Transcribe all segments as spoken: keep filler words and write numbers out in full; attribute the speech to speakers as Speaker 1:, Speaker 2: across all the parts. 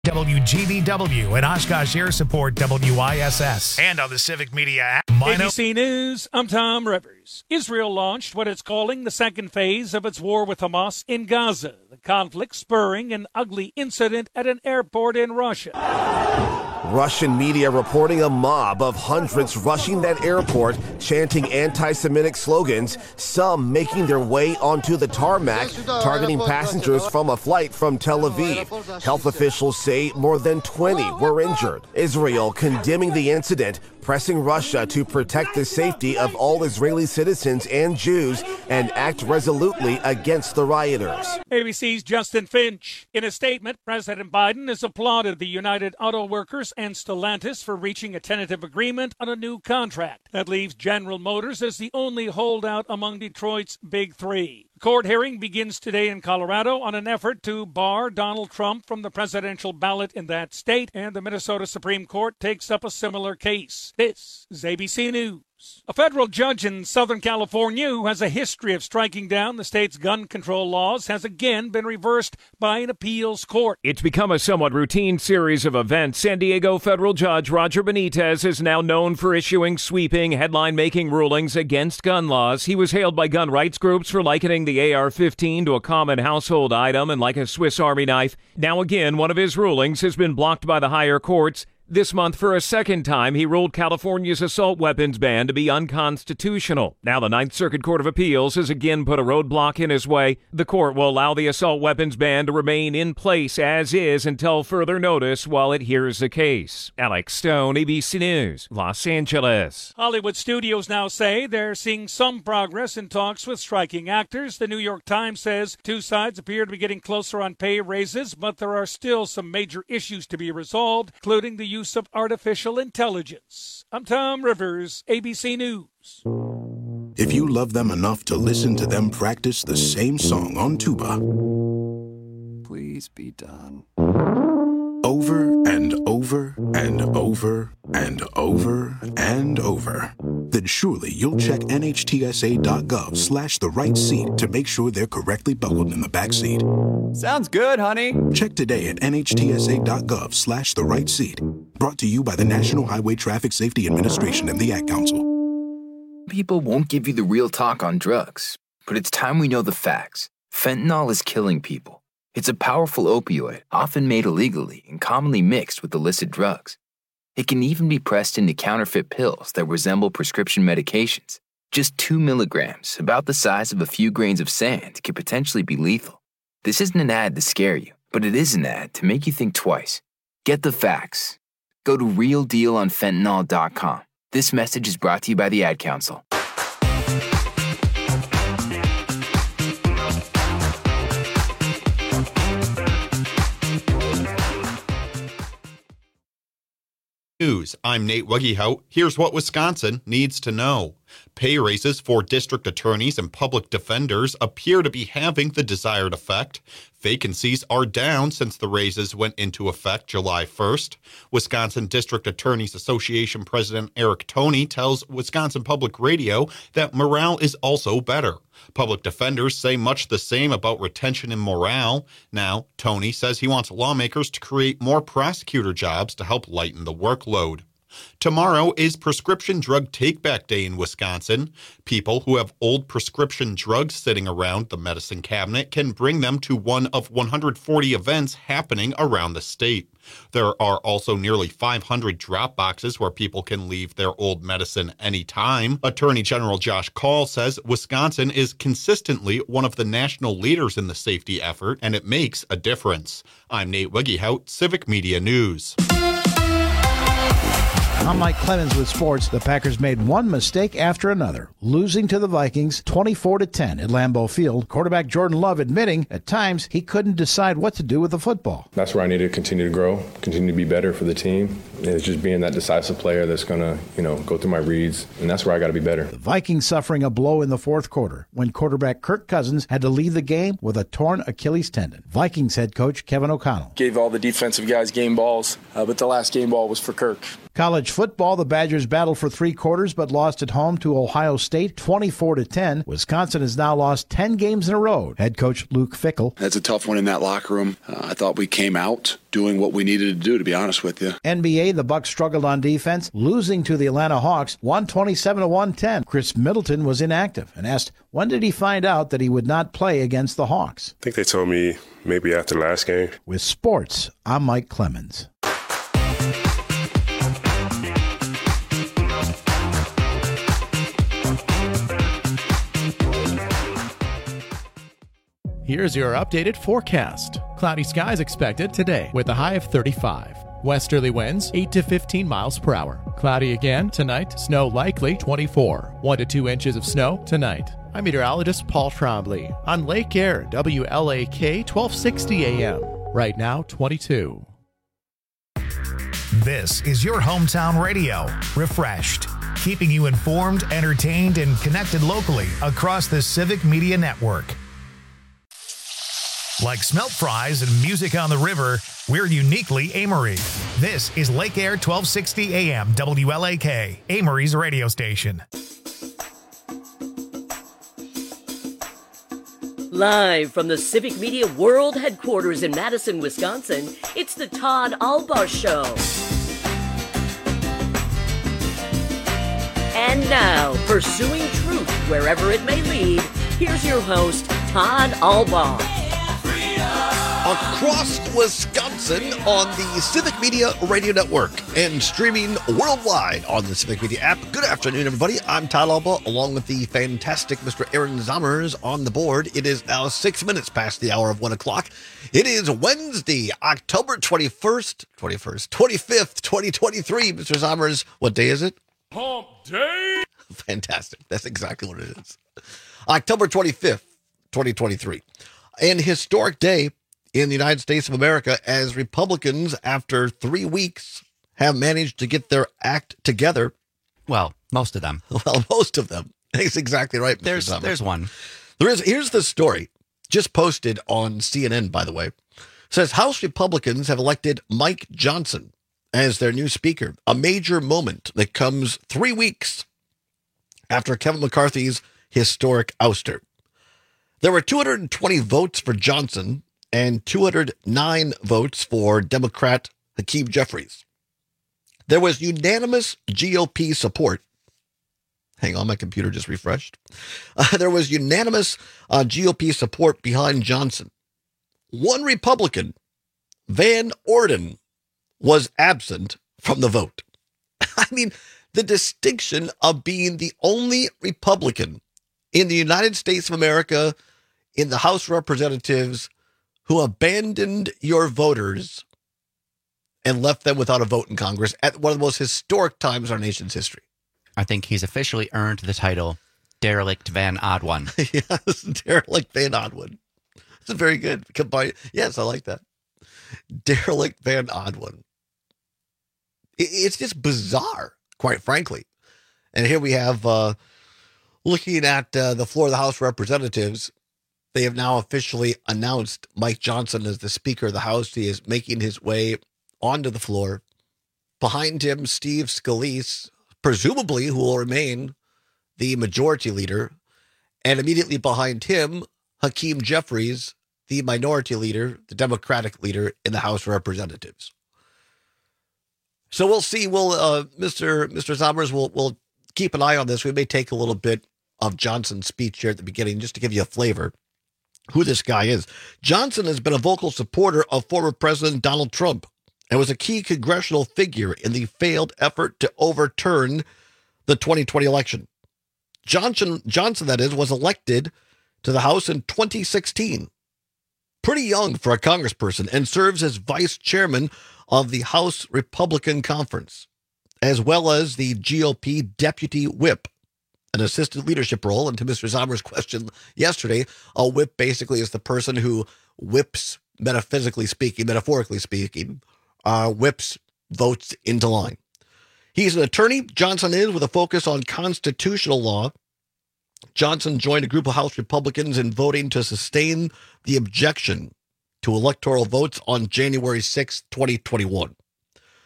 Speaker 1: W G B W and Oshkosh Air Support W I S S. And on the Civic Media app.
Speaker 2: A B C News, I'm Tom Rivers. Israel launched what it's calling the second phase of its war with Hamas in Gaza. The conflict spurring an ugly incident at an airport in Russia.
Speaker 3: Russian media reporting a mob of hundreds rushing that airport, chanting anti-Semitic slogans, some making their way onto the tarmac, targeting passengers from a flight from Tel Aviv. Health officials say more than twenty were injured. Israel condemning the incident, pressing Russia to protect the safety of all Israeli citizens and Jews and act resolutely against the rioters.
Speaker 2: A B C's Justin Finch. In a statement, President Biden has applauded the United Auto Workers and Stellantis for reaching a tentative agreement on a new contract. That leaves General Motors as the only holdout among Detroit's big three. Court hearing begins today in Colorado on an effort to bar Donald Trump from the presidential ballot in that state, and the Minnesota Supreme Court takes up a similar case. This is A B C News. A federal judge in Southern California who has a history of striking down the state's gun control laws has again been reversed by an appeals court.
Speaker 4: It's become a somewhat routine series of events. San Diego federal judge Roger Benitez is now known for issuing sweeping, headline-making rulings against gun laws. He was hailed by gun rights groups for likening the A R fifteen to a common household item and like a Swiss Army knife. Now again, one of his rulings has been blocked by the higher courts. This month, for a second time, he ruled California's assault weapons ban to be unconstitutional. Now the Ninth Circuit Court of Appeals has again put a roadblock in his way. The court will allow the assault weapons ban to remain in place as is until further notice while it hears the case. Alex Stone, A B C News, Los Angeles.
Speaker 2: Hollywood studios now say they're seeing some progress in talks with striking actors. The New York Times says two sides appear to be getting closer on pay raises, but there are still some major issues to be resolved, including the use of artificial intelligence. I'm Tom Rivers, A B C News.
Speaker 5: If you love them enough to listen to them practice the same song on tuba,
Speaker 6: please be done.
Speaker 5: Over and over and over and over and over, then surely you'll check nhtsa.gov slash the right seat to make sure they're correctly buckled in the back seat.
Speaker 6: Sounds good, honey.
Speaker 5: Check today at nhtsa.gov slash the right seat. Brought to you by the National Highway Traffic Safety Administration and the Ad Council.
Speaker 7: People won't give you the real talk on drugs, but it's time we know the facts. Fentanyl is killing people. It's a powerful opioid, often made illegally and commonly mixed with illicit drugs. It can even be pressed into counterfeit pills that resemble prescription medications. Just two milligrams, about the size of a few grains of sand, could potentially be lethal. This isn't an ad to scare you, but it is an ad to make you think twice. Get the facts. Go to real deal on fentanyl dot com. This message is brought to you by the Ad Council.
Speaker 8: News. I'm Nate Wuggehout. Here's what Wisconsin needs to know. Pay raises for district attorneys and public defenders appear to be having the desired effect. Vacancies are down since the raises went into effect July first. Wisconsin District Attorneys Association President Eric Toney tells Wisconsin Public Radio that morale is also better. Public defenders say much the same about retention and morale. Now, Toney says he wants lawmakers to create more prosecutor jobs to help lighten the workload. Tomorrow is Prescription Drug Take-Back Day in Wisconsin. People who have old prescription drugs sitting around the medicine cabinet can bring them to one of one hundred forty events happening around the state. There are also nearly five hundred drop boxes where people can leave their old medicine anytime. Attorney General Josh Kaul says Wisconsin is consistently one of the national leaders in the safety effort, and it makes a difference. I'm Nate Wuggehout, Civic Media News.
Speaker 9: I'm Mike Clemens with sports. The Packers made one mistake after another, losing to the Vikings twenty-four to ten at Lambeau Field. Quarterback Jordan Love admitting at times he couldn't decide what to do with the football.
Speaker 10: That's where I need to continue to grow, continue to be better for the team. It's just being that decisive player that's going to, you know, go through my reads, and that's where I got to be better.
Speaker 9: The Vikings suffering a blow in the fourth quarter when quarterback Kirk Cousins had to leave the game with a torn Achilles tendon. Vikings head coach Kevin O'Connell
Speaker 11: gave all the defensive guys game balls, uh, but the last game ball was for Kirk.
Speaker 9: College football, the Badgers battled for three quarters but lost at home to Ohio State twenty-four to ten. Wisconsin has now lost ten games in a row. Head coach Luke Fickell.
Speaker 11: That's a tough one in that locker room. Uh, I thought we came out doing what we needed to do, to be honest with you.
Speaker 9: N B A, the Bucks struggled on defense, losing to the Atlanta Hawks one twenty-seven to one ten. Chris Middleton was inactive and asked when did he find out that he would not play against the Hawks.
Speaker 12: I think they told me maybe after the last game.
Speaker 9: With sports, I'm Mike Clemens.
Speaker 13: Here's your updated forecast. Cloudy skies expected today with a high of thirty-five. Westerly winds eight to fifteen miles per hour. Cloudy again tonight. Snow likely twenty-four. one to two inches of snow tonight. I'm meteorologist Paul Trombley on Lake Air, W L A K twelve sixty A M. Right now, twenty-two.
Speaker 1: This is your hometown radio, Refreshed, keeping you informed, entertained, and connected locally across the Civic Media Network. Like smelt fries and music on the river, we're uniquely Amory. This is Lake Air twelve sixty A M W L A K, Amory's radio station.
Speaker 14: Live from the Civic Media World Headquarters in Madison, Wisconsin, it's the Todd Albaugh Show. And now, pursuing truth wherever it may lead, here's your host, Todd Albaugh.
Speaker 15: Across Wisconsin on the Civic Media Radio Network and streaming worldwide on the Civic Media app. Good afternoon, everybody. I'm Todd Albaugh, along with the fantastic Mister Aaron Zommers on the board. It is now six minutes past the hour of one o'clock. It is Wednesday, October twenty-first, twenty-first, twenty-fifth, twenty twenty-three. Mister Zommers, what day is it?
Speaker 16: Hump Day.
Speaker 15: Fantastic. That's exactly what it is. October twenty-fifth, twenty twenty-three. An historic day in the United States of America, as Republicans, after three weeks, have managed to get their act together.
Speaker 17: Well, most of them.
Speaker 15: Well, most of them. That's exactly right, Mister
Speaker 17: There's
Speaker 15: Thomas.
Speaker 17: there's one.
Speaker 15: There is. Here's the story, just posted on C N N, by the way. It says House Republicans have elected Mike Johnson as their new speaker, a major moment that comes three weeks after Kevin McCarthy's historic ouster. There were two hundred twenty votes for Johnson and two hundred nine votes for Democrat Hakeem Jeffries. There was unanimous G O P support. Hang on, my computer just refreshed. Uh, there was unanimous uh, G O P support behind Johnson. One Republican, Van Orden, was absent from the vote. I mean, the distinction of being the only Republican in the United States of America in the House of Representatives who abandoned your voters and left them without a vote in Congress at one of the most historic times in our nation's history.
Speaker 17: I think he's officially earned the title Derelict Van Odd-One.
Speaker 15: Yes, Derelict Van Odd-One. That's very good. Combine. Yes, I like that. Derelict Van Odd-One. It's just bizarre, quite frankly. And here we have, uh, looking at uh, the floor of the House of Representatives, they have now officially announced Mike Johnson as the Speaker of the House. He is making his way onto the floor. Behind him, Steve Scalise, presumably who will remain the Majority Leader. And immediately behind him, Hakeem Jeffries, the Minority Leader, the Democratic Leader in the House of Representatives. So we'll see. We'll, uh, Mister Mister Zommers, will will keep an eye on this. We may take a little bit of Johnson's speech here at the beginning just to give you a flavor who this guy is. Johnson has been a vocal supporter of former President Donald Trump and was a key congressional figure in the failed effort to overturn the twenty twenty election. Johnson, Johnson, that is, was elected to the House in twenty sixteen. Pretty young for a congressperson, and serves as vice chairman of the House Republican Conference, as well as the G O P deputy whip, an assisted leadership role. And to Mister Zommers' question yesterday, a whip basically is the person who whips, metaphysically speaking, metaphorically speaking, uh, whips votes into line. He's an attorney, Johnson is, with a focus on constitutional law. Johnson joined a group of House Republicans in voting to sustain the objection to electoral votes on January sixth, twenty twenty-one.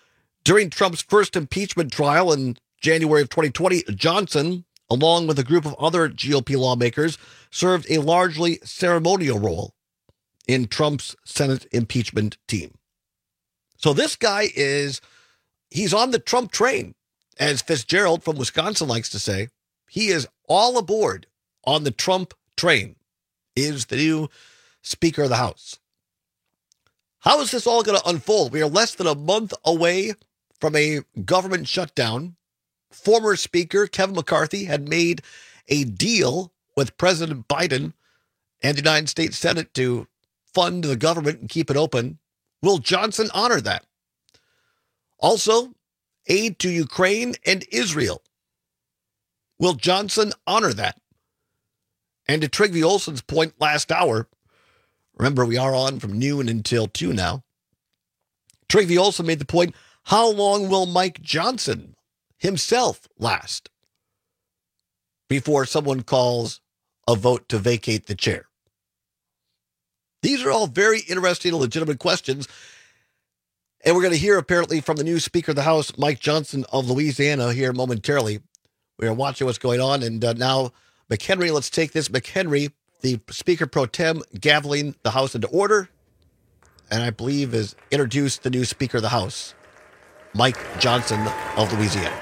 Speaker 15: During Trump's first impeachment trial in January of twenty twenty, Johnson, along with a group of other G O P lawmakers, served a largely ceremonial role in Trump's Senate impeachment team. So this guy is, he's on the Trump train, as Fitzgerald from Wisconsin likes to say. He is all aboard on the Trump train, is the new Speaker of the House. How is this all going to unfold? We are less than a month away from a government shutdown. Former Speaker Kevin McCarthy had made a deal with President Biden and the United States Senate to fund the government and keep it open. Will Johnson honor that? Also, aid to Ukraine and Israel. Will Johnson honor that? And to Trygve Olsen's point last hour, remember we are on from noon until two now, Trygve Olsen made the point, how long will Mike Johnson himself last before someone calls a vote to vacate the chair? These are all very interesting and legitimate questions. And we're going to hear apparently from the new Speaker of the House, Mike Johnson of Louisiana, here momentarily. We are watching what's going on. And uh, now, McHenry, let's take this. McHenry, the Speaker pro tem, gaveling the House into order, and I believe has introduced the new Speaker of the House, Mike Johnson of Louisiana.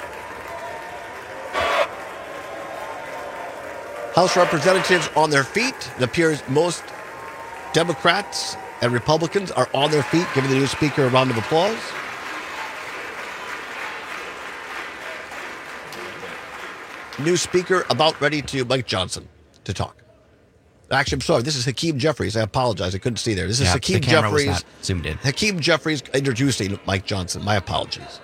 Speaker 15: House representatives on their feet. It appears most Democrats and Republicans are on their feet, giving the new Speaker a round of applause. New Speaker about ready to Mike Johnson to talk. Actually, I'm sorry. This is Hakeem Jeffries. I apologize. I couldn't see there. This is
Speaker 17: yeah,
Speaker 15: Hakeem
Speaker 17: the camera
Speaker 15: Jeffries.
Speaker 17: Was not zoomed in.
Speaker 15: Hakeem Jeffries introducing Mike Johnson. My apologies.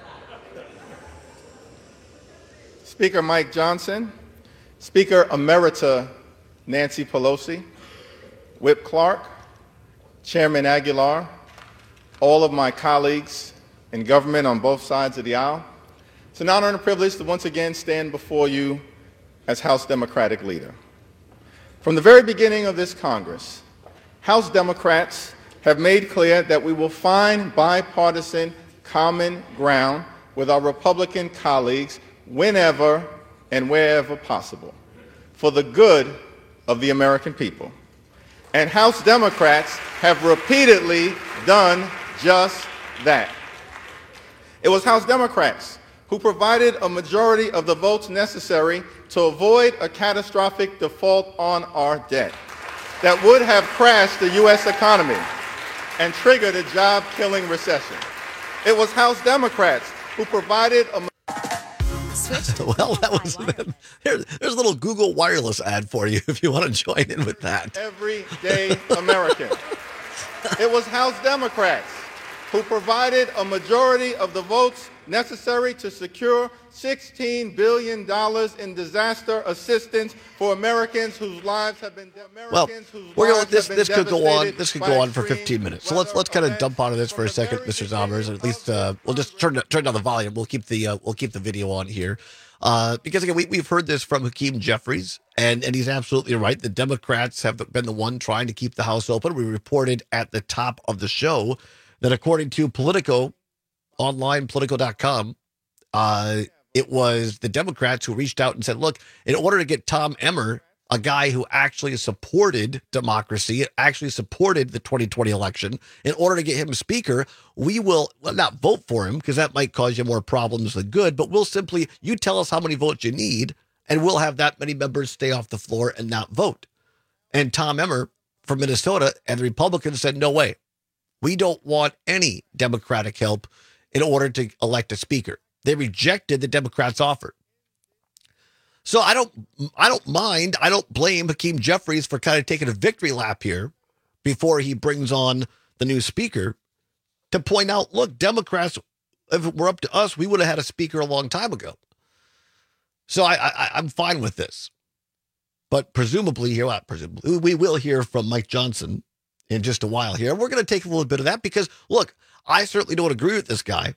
Speaker 18: Speaker Mike Johnson, Speaker Emerita Nancy Pelosi, Whip Clark, Chairman Aguilar, all of my colleagues in government on both sides of the aisle. It's an honor and a privilege to once again stand before you as House Democratic leader. From the very beginning of this Congress, House Democrats have made clear that we will find bipartisan common ground with our Republican colleagues whenever and wherever possible for the good of the American people. And House Democrats have repeatedly done just that. It was House Democrats who provided a majority of the votes necessary to avoid a catastrophic default on our debt that would have crashed the U S economy and triggered a job-killing recession. It was House Democrats who provided a
Speaker 15: well, that was there, there's a little Google Wireless ad for you if you want to join in with that.
Speaker 18: Everyday American. It was House Democrats who provided a majority of the votes necessary to secure sixteen billion dollars in disaster assistance for Americans whose lives have been Americans
Speaker 15: well,
Speaker 18: whose
Speaker 15: we're gonna,
Speaker 18: lives
Speaker 15: this
Speaker 18: have been
Speaker 15: this could go on. This could go on for
Speaker 18: extreme
Speaker 15: fifteen minutes. So let's let's kind of dump onto this for a second, Mister Zommers. At least uh, we'll just turn turn down the volume. We'll keep the uh, we'll keep the video on here uh, because again we we've heard this from Hakeem Jeffries, and and he's absolutely right. The Democrats have been the one trying to keep the House open. We reported at the top of the show that according to Politico online, Politico dot com, uh, it was the Democrats who reached out and said, look, in order to get Tom Emmer, a guy who actually supported democracy, actually supported the twenty twenty election, in order to get him speaker, we will well, not vote for him because that might cause you more problems than good, but we'll simply, you tell us how many votes you need, and we'll have that many members stay off the floor and not vote. And Tom Emmer from Minnesota and the Republicans said, no way. We don't want any Democratic help in order to elect a speaker. They rejected the Democrats' offer. So I don't, I don't mind. I don't blame Hakeem Jeffries for kind of taking a victory lap here before he brings on the new speaker to point out, look, Democrats, if it were up to us, we would have had a speaker a long time ago. So I, I, I'm fine with this. But presumably, here, well, presumably, we will hear from Mike Johnson in just a while here. We're going to take a little bit of that because, look, I certainly don't agree with this guy.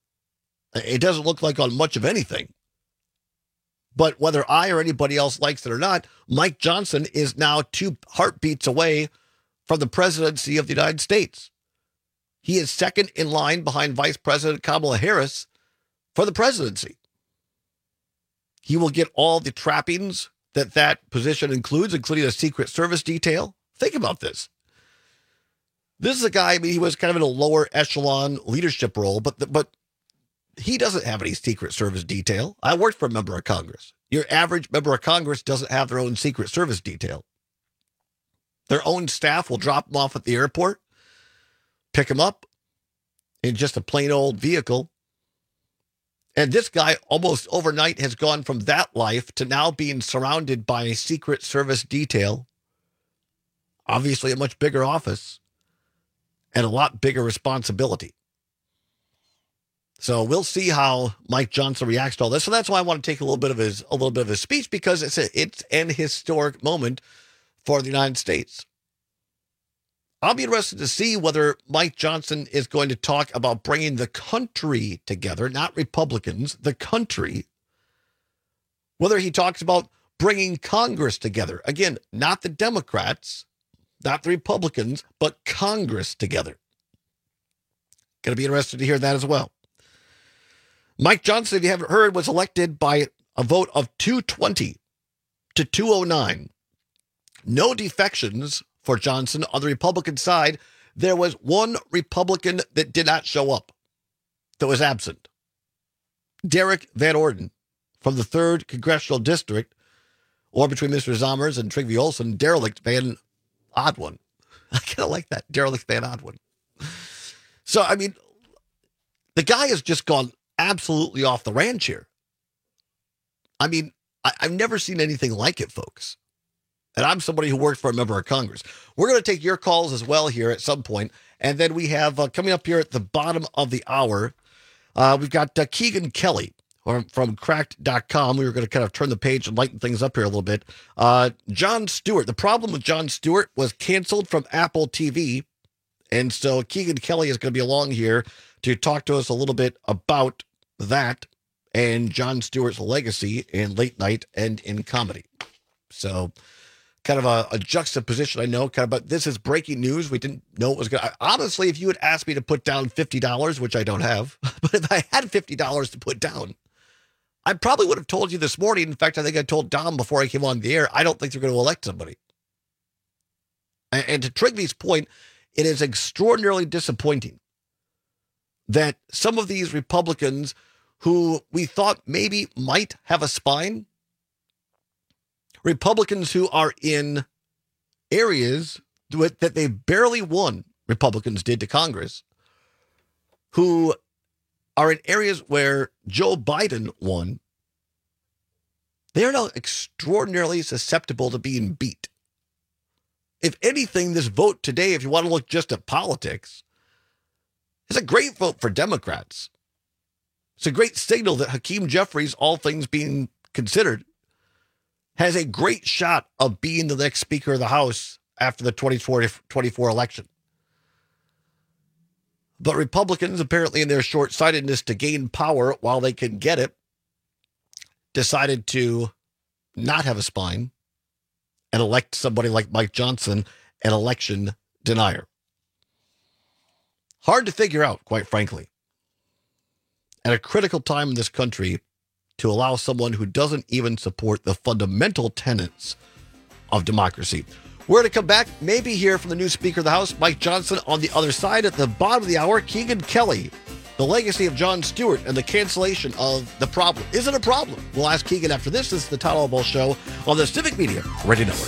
Speaker 15: It doesn't look like on much of anything. But whether I or anybody else likes it or not, Mike Johnson is now two heartbeats away from the presidency of the United States. He is second in line behind Vice President Kamala Harris for the presidency. He will get all the trappings that that position includes, including a Secret Service detail. Think about this. This is a guy, I mean, he was kind of in a lower echelon leadership role, but the, but he doesn't have any Secret Service detail. I worked for a member of Congress. Your average member of Congress doesn't have their own Secret Service detail. Their own staff will drop them off at the airport, pick them up in just a plain old vehicle. And this guy almost overnight has gone from that life to now being surrounded by a Secret Service detail. Obviously a much bigger office and a lot bigger responsibility. So we'll see how Mike Johnson reacts to all this. So that's why I want to take a little bit of his a little bit of his speech, because it's a, it's an historic moment for the United States. I'll be interested to see whether Mike Johnson is going to talk about bringing the country together, not Republicans, the country. Whether he talks about bringing Congress together. Again, not the Democrats, not the Republicans, but Congress together. Going to be interested to hear that as well. Mike Johnson, if you haven't heard, was elected by a vote of two twenty to two oh nine. No defections for Johnson on the Republican side. There was one Republican that did not show up, that was absent. Derek Van Orden from the third Congressional District, or between Mister Zommers and Trygve Olsen, Derelict Van Oddone. I kind of like that, Derelict Van Oddone. So, I mean, the guy has just gone absolutely off the ranch here. I mean, I, I've never seen anything like it, folks. And I'm somebody who worked for a member of Congress. We're going to take your calls as well here at some point. And then we have, uh, coming up here at the bottom of the hour, uh, we've got uh, Keegan Kelly or from cracked dot com. We were going to kind of turn the page and lighten things up here a little bit. Uh, Jon Stewart. The problem with Jon Stewart was canceled from Apple T V. And so Keegan Kelly is going to be along here to talk to us a little bit about that and Jon Stewart's legacy in late night and in comedy. So kind of a, a juxtaposition, I know, kind of, but this is breaking news. We didn't know it was going to, honestly, if you had asked me to put down fifty dollars, which I don't have, but if I had fifty dollars to put down, I probably would have told you this morning. In fact, I think I told Dom before I came on the air, I don't think they're going to elect somebody. And, and to Trygve's point, it is extraordinarily disappointing that some of these Republicans who we thought maybe might have a spine, Republicans who are in areas that they barely won, Republicans did to Congress, who are in areas where Joe Biden won, they're now extraordinarily susceptible to being beat. If anything, this vote today, if you want to look just at politics, is a great vote for Democrats. It's a great signal that Hakeem Jeffries, all things being considered, has a great shot of being the next Speaker of the House after the twenty twenty-four election. But Republicans, apparently in their short-sightedness to gain power while they can get it, decided to not have a spine and elect somebody like Mike Johnson, an election denier. Hard to figure out, quite frankly. At a critical time in this country, to allow someone who doesn't even support the fundamental tenets of democracy. We're going to come back, maybe hear from the new Speaker of the House, Mike Johnson, on the other side. At the bottom of the hour, Keegan Kelly, the legacy of Jon Stewart and the cancellation of the problem. Is it a problem? We'll ask Keegan after this. This is the Todd Albaugh Show on the Civic Media Radio Network.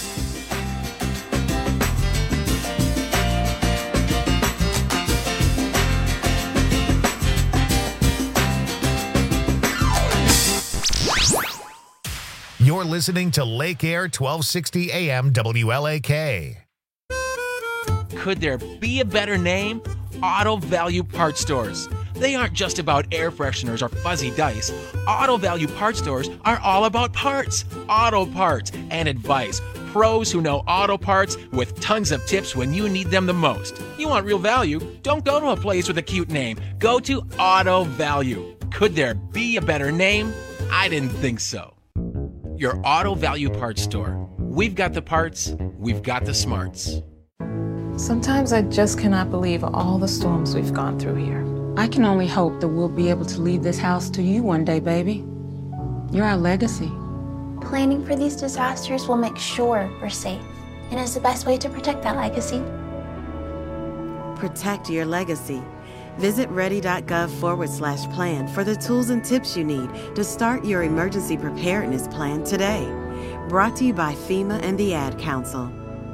Speaker 1: You're listening to Lake Air twelve sixty A M W L A K.
Speaker 19: Could there be a better name? Auto Value Parts Stores. They aren't just about air fresheners or fuzzy dice. Auto Value Parts Stores are all about parts, auto parts, and advice. Pros who know auto parts with tons of tips when you need them the most. You want real value? Don't go to a place with a cute name. Go to Auto Value. Could there be a better name? I didn't think so. Your Auto Value Parts Store. We've got the parts, we've got the smarts.
Speaker 20: Sometimes I just cannot believe all the storms we've gone through here. I can only hope that we'll be able to leave this house to you one day, baby. You're our legacy.
Speaker 21: Planning for these disasters will make sure we're safe, and is the best way to protect that legacy.
Speaker 22: Protect your legacy. Visit ready.gov forward slash plan for the tools and tips you need to start your emergency preparedness plan today. Brought to you by FEMA and the Ad Council.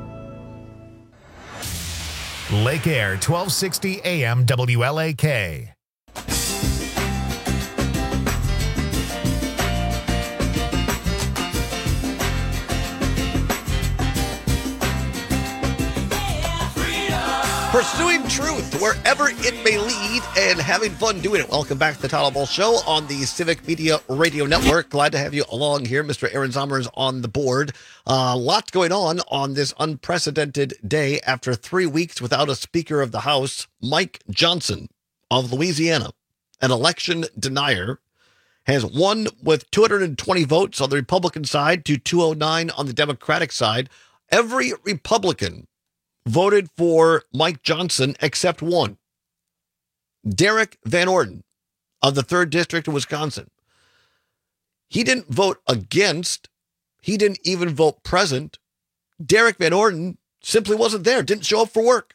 Speaker 1: Lake Air, twelve sixty A M W L A K.
Speaker 15: Pursuing truth wherever it may lead and having fun doing it. Welcome back to the Todd Ball Show on the Civic Media Radio Network. Glad to have you along here. Mister Aaron Zomer is on the board. Uh, lots going on on this unprecedented day after three weeks without a Speaker of the House. Mike Johnson of Louisiana, an election denier, has won with two hundred twenty votes on the Republican side to two oh nine on the Democratic side. Every Republican voted for Mike Johnson except one, Derek Van Orden of the third District of Wisconsin. He didn't vote against. He didn't even vote present. Derek Van Orden simply wasn't there, didn't show up for work.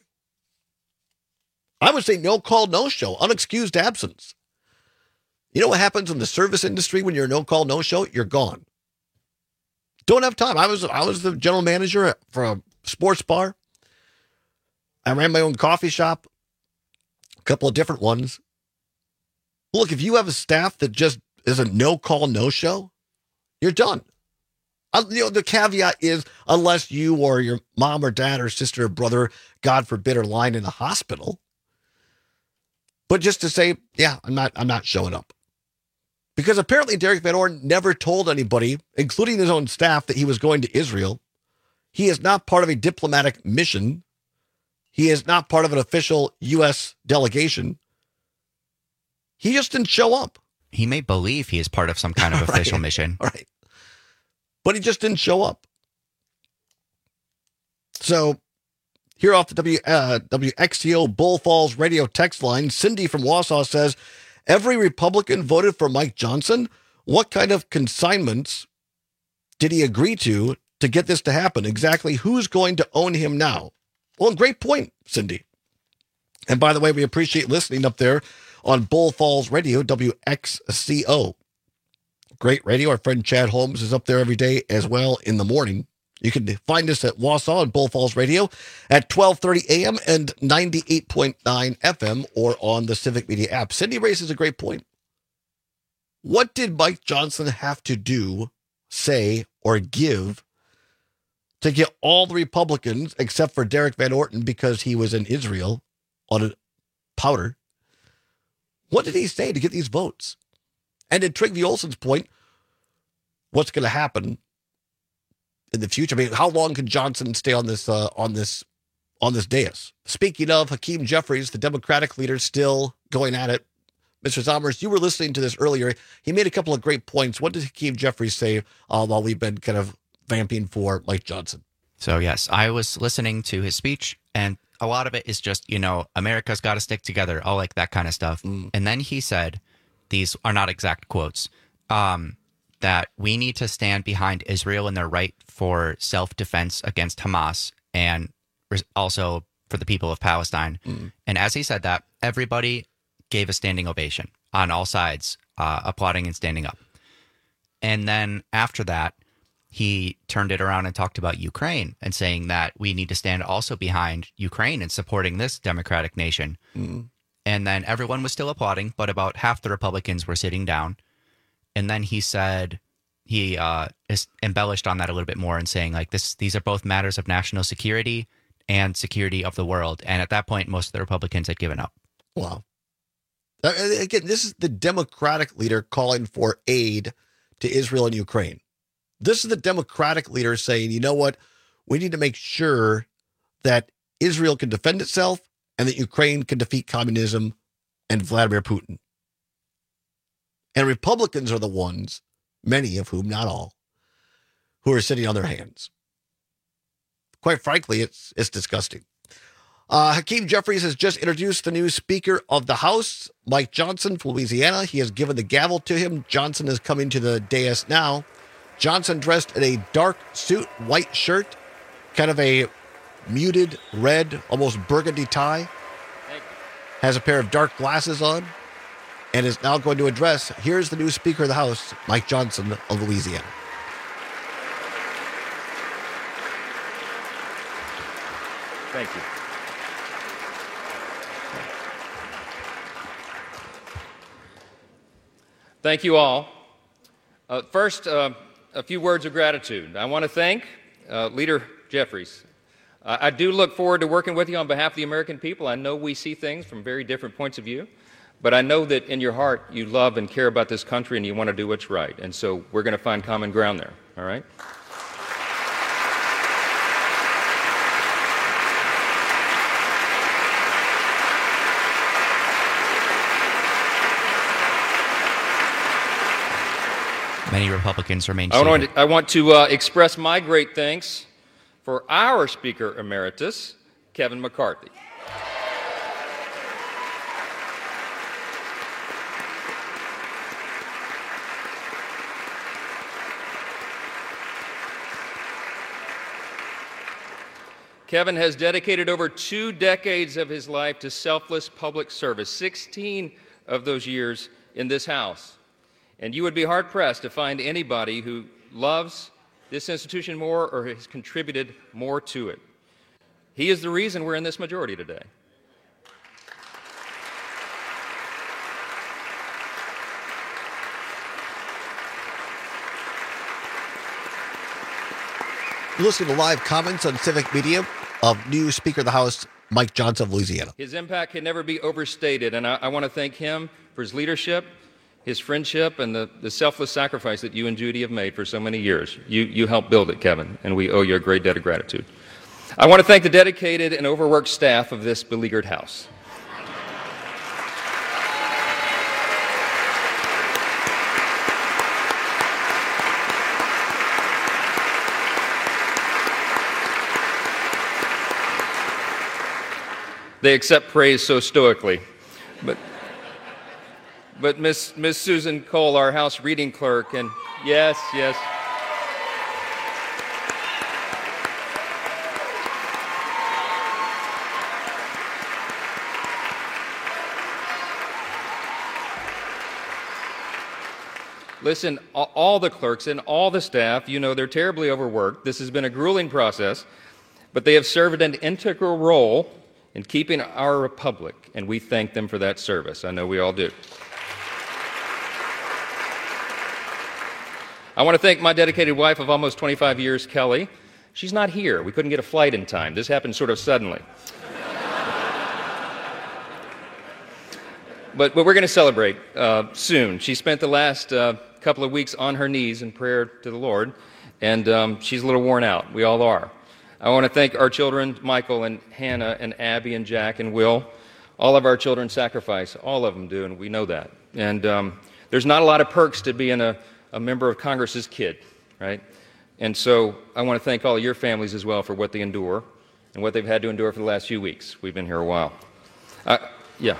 Speaker 15: I would say no call, no show, unexcused absence. You know what happens in the service industry when you're no call, no show? You're gone. Don't have time. I was I was the general manager for a sports bar. I ran my own coffee shop, a couple of different ones. Look, if you have a staff that just is a no-call, no-show, you're done. Uh, you know, the caveat is unless you or your mom or dad or sister or brother, God forbid, are lying in a hospital. But just to say, yeah, I'm not, I'm not showing up. Because apparently Derek Van Orden never told anybody, including his own staff, that he was going to Israel. He is not part of a diplomatic mission. He is not part of an official U S delegation. He just didn't show up.
Speaker 17: He may believe he is part of some kind of official
Speaker 15: right.
Speaker 17: mission.
Speaker 15: Right. But he just didn't show up. So here off the W, uh, W X T O Bull Falls radio text line, Cindy from Wausau says, every Republican voted for Mike Johnson. What kind of consignments did he agree to to get this to happen? Exactly who's going to own him now? Well, great point, Cindy. And by the way, we appreciate listening up there on Bull Falls Radio, W X C O. Great radio. Our friend Chad Holmes is up there every day as well in the morning. You can find us at Wausau and Bull Falls Radio at twelve thirty a.m. and ninety-eight point nine F M or on the Civic Media app. Cindy raises a great point. What did Mike Johnson have to do, say, or give to get all the Republicans, except for Derek Van Orden because he was in Israel on a powder? What did he say to get these votes? And to Trygve Olsen's point, what's going to happen in the future? I mean, how long can Johnson stay on this uh, on this on this dais? Speaking of Hakeem Jeffries, the Democratic leader, still going at it. Mister Zomers, you were listening to this earlier. He made a couple of great points. What did Hakeem Jeffries say uh, while we've been kind of vamping for Mike Johnson?
Speaker 17: So, yes, I was listening to his speech, and a lot of it is just, you know, America's got to stick together, all like that kind of stuff. Mm. And then he said, these are not exact quotes, um, that we need to stand behind Israel in their right for self-defense against Hamas and also for the people of Palestine. Mm. And as he said that, everybody gave a standing ovation on all sides, uh, applauding and standing up. And then after that, he turned it around and talked about Ukraine and saying that we need to stand also behind Ukraine and supporting this democratic nation. Mm. And then everyone was still applauding, but about half the Republicans were sitting down. And then he said, he uh, embellished on that a little bit more and saying, like, this, these are both matters of national security and security of the world. And at that point, most of the Republicans had given up.
Speaker 15: Wow. Again, this is the Democratic leader calling for aid to Israel and Ukraine. This is the Democratic leader saying, you know what? We need to make sure that Israel can defend itself and that Ukraine can defeat communism and Vladimir Putin. And Republicans are the ones, many of whom, not all, who are sitting on their hands. Quite frankly, it's it's disgusting. Uh, Hakeem Jeffries has just introduced the new Speaker of the House, Mike Johnson from Louisiana. He has given the gavel to him. Johnson is coming to the dais now. Johnson dressed in a dark suit, white shirt, kind of a muted red, almost burgundy tie. Has a pair of dark glasses on and is now going to address. Here's the new Speaker of the House, Mike Johnson of Louisiana.
Speaker 3: Thank you. Thank you all. Uh, first, uh, a few words of gratitude. I want to thank uh, Leader Jeffries. Uh, I do look forward to working with you on behalf of the American people. I know we see things from very different points of view, but I know that in your heart you love and care about this country and you want to do what's right. And so we're going to find common ground there, all right?
Speaker 17: Many Republicans remain
Speaker 3: I want to, I want to uh, express my great thanks for our Speaker Emeritus, Kevin McCarthy. Kevin has dedicated over two decades of his life to selfless public service, sixteen of those years in this House. And you would be hard-pressed to find anybody who loves this institution more or has contributed more to it. He is the reason we're in this majority today.
Speaker 15: You're listening to live comments on Civic Media of new Speaker of the House, Mike Johnson of Louisiana.
Speaker 3: His impact can never be overstated, and I, I want to thank him for his leadership, his friendship, and the, the selfless sacrifice that you and Judy have made for so many years. You, you helped build it, Kevin, and we owe you a great debt of gratitude. I want to thank the dedicated and overworked staff of this beleaguered House. They accept praise so stoically. But But Miss Miss Susan Cole, our House reading clerk, and yes, yes. Listen, all the clerks and all the staff, you know, they're terribly overworked. This has been a grueling process, but they have served an integral role in keeping our republic, and we thank them for that service. I know we all do. I want to thank my dedicated wife of almost twenty-five years, Kelly. She's not here. We couldn't get a flight in time. This happened sort of suddenly. but, but we're going to celebrate uh, soon. She spent the last uh, couple of weeks on her knees in prayer to the Lord, and um, she's a little worn out. We all are. I want to thank our children, Michael and Hannah and Abby and Jack and Will. All of our children sacrifice. All of them do, and we know that. And um, there's not a lot of perks to being a a member of Congress's kid, right? And so I want to thank all of your families as well for what they endure and what they've had to endure for the last few weeks. We've been here a while. Uh, yeah.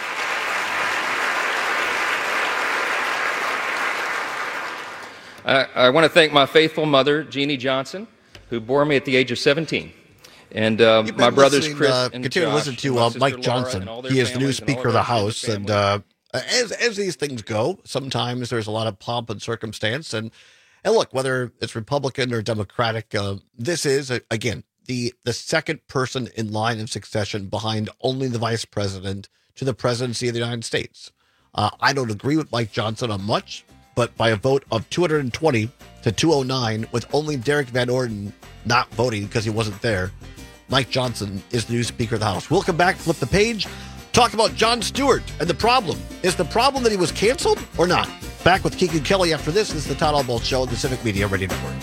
Speaker 3: I, I want to thank my faithful mother, Jeannie Johnson, who bore me at the age of seventeen. And uh, my brothers, Chris
Speaker 15: uh,
Speaker 3: and
Speaker 15: continue to listen to uh, Mike Johnson. He is the new Speaker of the House, and uh, As as these things go, sometimes there's a lot of pomp and circumstance. And, and look, whether it's Republican or Democratic, uh, this is, uh, again, the, the second person in line of succession behind only the vice president to the presidency of the United States. Uh, I don't agree with Mike Johnson on much, but by a vote of two hundred twenty to two oh nine, with only Derek Van Orden not voting because he wasn't there, Mike Johnson is the new Speaker of the House. We'll come back, flip the page. Talk about Jon Stewart and the problem. Is the problem that he was canceled or not? Back with Keegan Kelly after this. This is the Todd Albaugh Show on the Civic Media Radio Network.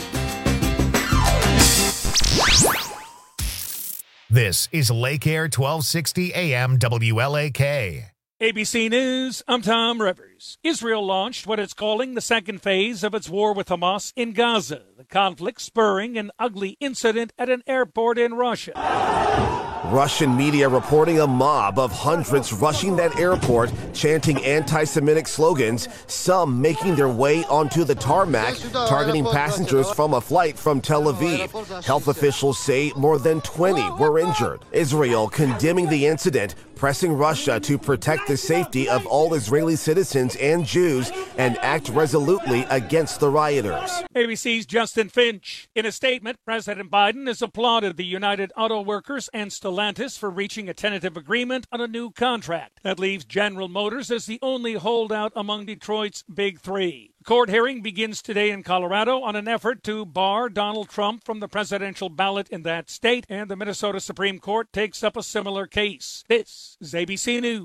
Speaker 1: This is Lake Air twelve sixty A M W L A K.
Speaker 2: A B C News, I'm Tom Rivers. Israel launched what it's calling the second phase of its war with Hamas in Gaza, the conflict spurring an ugly incident at an airport in Russia.
Speaker 4: Russian media reporting a mob of hundreds rushing that airport, chanting anti-Semitic slogans, some making their way onto the tarmac, targeting passengers from a flight from Tel Aviv. Health officials say more than twenty were injured. Israel condemning the incident, pressing Russia to protect the safety of all Israeli citizens and Jews and act resolutely against the rioters.
Speaker 2: A B C's Justin Finch. In a statement, President Biden has applauded the United Auto Workers and Stellantis for reaching a tentative agreement on a new contract that leaves General Motors as the only holdout among Detroit's big three. The court hearing begins today in Colorado on an effort to bar Donald Trump from the presidential ballot in that state, and the Minnesota Supreme Court takes up a similar case. This is A B C News.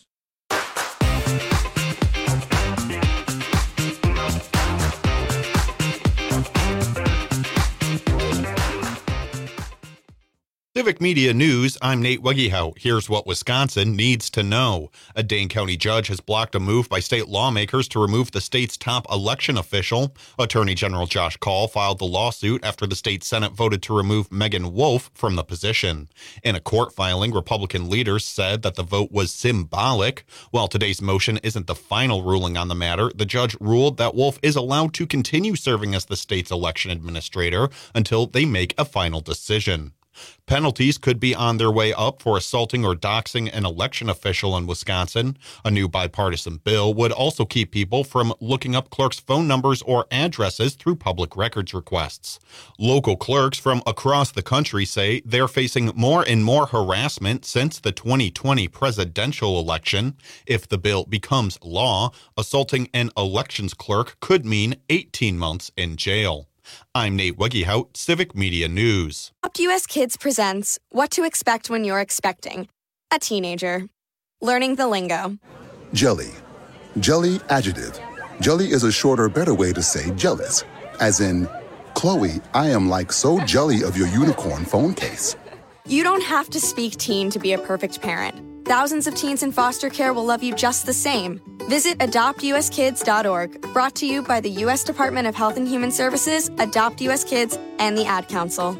Speaker 8: Civic Media News, I'm Nate Wegehout. Here's what Wisconsin needs to know. A Dane County judge has blocked a move by state lawmakers to remove the state's top election official. Attorney General Josh Kaul filed the lawsuit after the state Senate voted to remove Megan Wolf from the position. In a court filing, Republican leaders said that the vote was symbolic. While today's motion isn't the final ruling on the matter, the judge ruled that Wolf is allowed to continue serving as the state's election administrator until they make a final decision. Penalties could be on their way up for assaulting or doxing an election official in Wisconsin. A new bipartisan bill would also keep people from looking up clerks' phone numbers or addresses through public records requests. Local clerks from across the country say they're facing more and more harassment since the twenty twenty presidential election. If the bill becomes law, assaulting an elections clerk could mean eighteen months in jail. I'm Nate Wegehout, Civic Media News.
Speaker 6: Adopt U S Kids presents What to Expect When You're Expecting a Teenager. Learning the lingo.
Speaker 23: Jelly. Jelly adjective. Jelly is a shorter, better way to say jealous. As in, Chloe, I am like so jelly of your unicorn phone case.
Speaker 6: You don't have to speak teen to be a perfect parent. Thousands of teens in foster care will love you just the same. Visit adopt u s kids dot org, brought to you by the U S Department of Health and Human Services, Adopt U S Kids, and the Ad Council.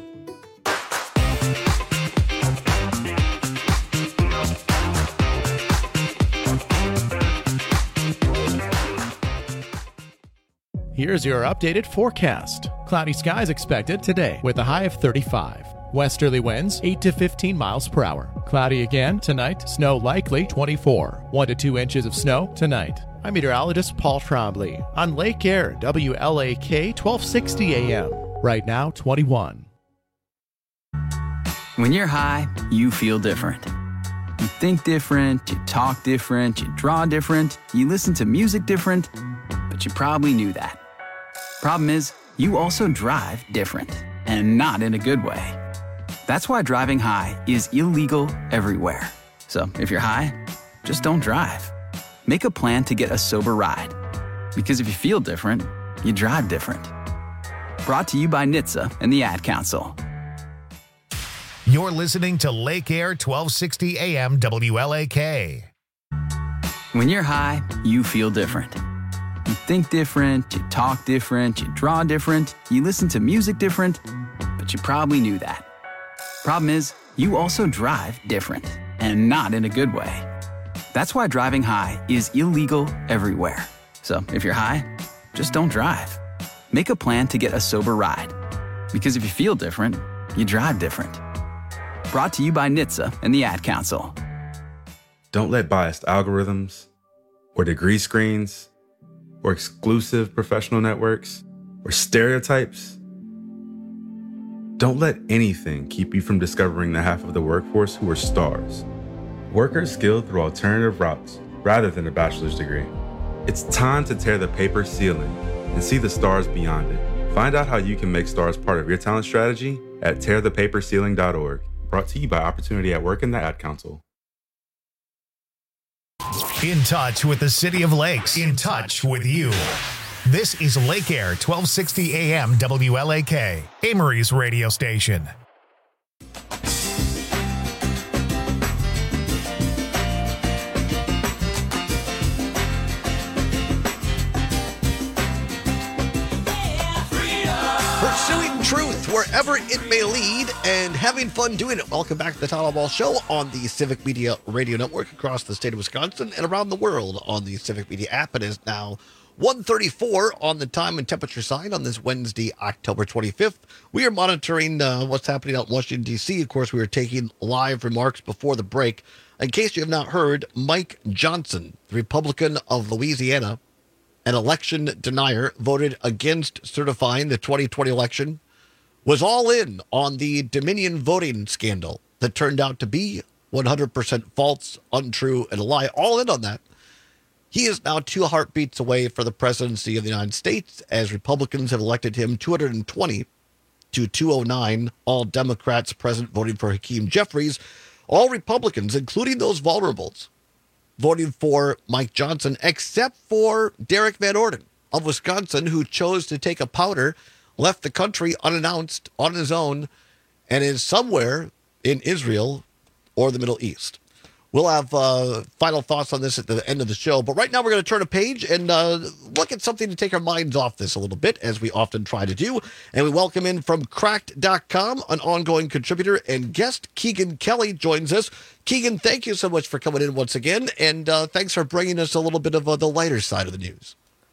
Speaker 13: Here's your updated forecast. Cloudy skies expected today with a high of thirty-five. Westerly winds eight to fifteen miles per hour. Cloudy again tonight. Snow likely twenty-four. one to two inches of snow tonight. I'm meteorologist Paul Trombley on Lake Air, W L A K twelve sixty A M. Right now, twenty-one.
Speaker 24: When you're high, you feel different. You think different, you talk different, you draw different, you listen to music different, but you probably knew that. Problem is, you also drive different, and not in a good way. That's why driving high is illegal everywhere. So if you're high, just don't drive. Make a plan to get a sober ride. Because if you feel different, you drive different. Brought to you by N H T S A and the Ad Council.
Speaker 1: You're listening to Lake Air twelve sixty A M W L A K.
Speaker 24: When you're high, you feel different. You think different, you talk different, you draw different, you listen to music different, but you probably knew that. Problem is, you also drive different, and not in a good way. That's why driving high is illegal everywhere. So if you're high, just don't drive. Make a plan to get a sober ride. Because if you feel different, you drive different. Brought to you by N H T S A and the Ad Council.
Speaker 25: Don't let biased algorithms, or degree screens, or exclusive professional networks, or stereotypes, don't let anything keep you from discovering the half of the workforce who are stars. Workers skilled through alternative routes rather than a bachelor's degree. It's time to tear the paper ceiling and see the stars beyond it. Find out how you can make stars part of your talent strategy at tear the paper ceiling dot org. Brought to you by Opportunity at Work and the Ad Council.
Speaker 1: In touch with the City of Lakes. In touch with you. This is Lake Air twelve sixty A M W L A K, Amory's radio station.
Speaker 26: Pursuing
Speaker 15: truth wherever it may lead and having fun doing it. Welcome back to the Todd Ball Show on the Civic Media Radio Network across the state of Wisconsin and around the world on the Civic Media app. It is now one thirty-four on the time and temperature side on this Wednesday, October twenty-fifth. We are monitoring uh, what's happening out in Washington, D C. Of course, we were taking live remarks before the break. In case you have not heard, Mike Johnson, the Republican of Louisiana, an election denier, voted against certifying the twenty twenty election, was all in on the Dominion voting scandal that turned out to be one hundred percent false, untrue, and a lie. All in on that. He is now two heartbeats away for the presidency of the United States, as Republicans have elected him two hundred twenty to two oh nine. All Democrats present voting for Hakeem Jeffries. All Republicans, including those vulnerables, voting for Mike Johnson, except for Derek Van Orden of Wisconsin, who chose to take a powder, left the country unannounced on his own, and is somewhere in Israel or the Middle East. We'll have uh, final thoughts on this at the end of the show, but right now we're going to turn a page and uh, look at something to take our minds off this a little bit, as we often try to do. And we welcome in from cracked dot com, an ongoing contributor and guest, Keegan Kelly, joins us. Keegan, thank you so much for coming in once again, and uh, thanks for bringing us a little bit of uh, the lighter side of the news.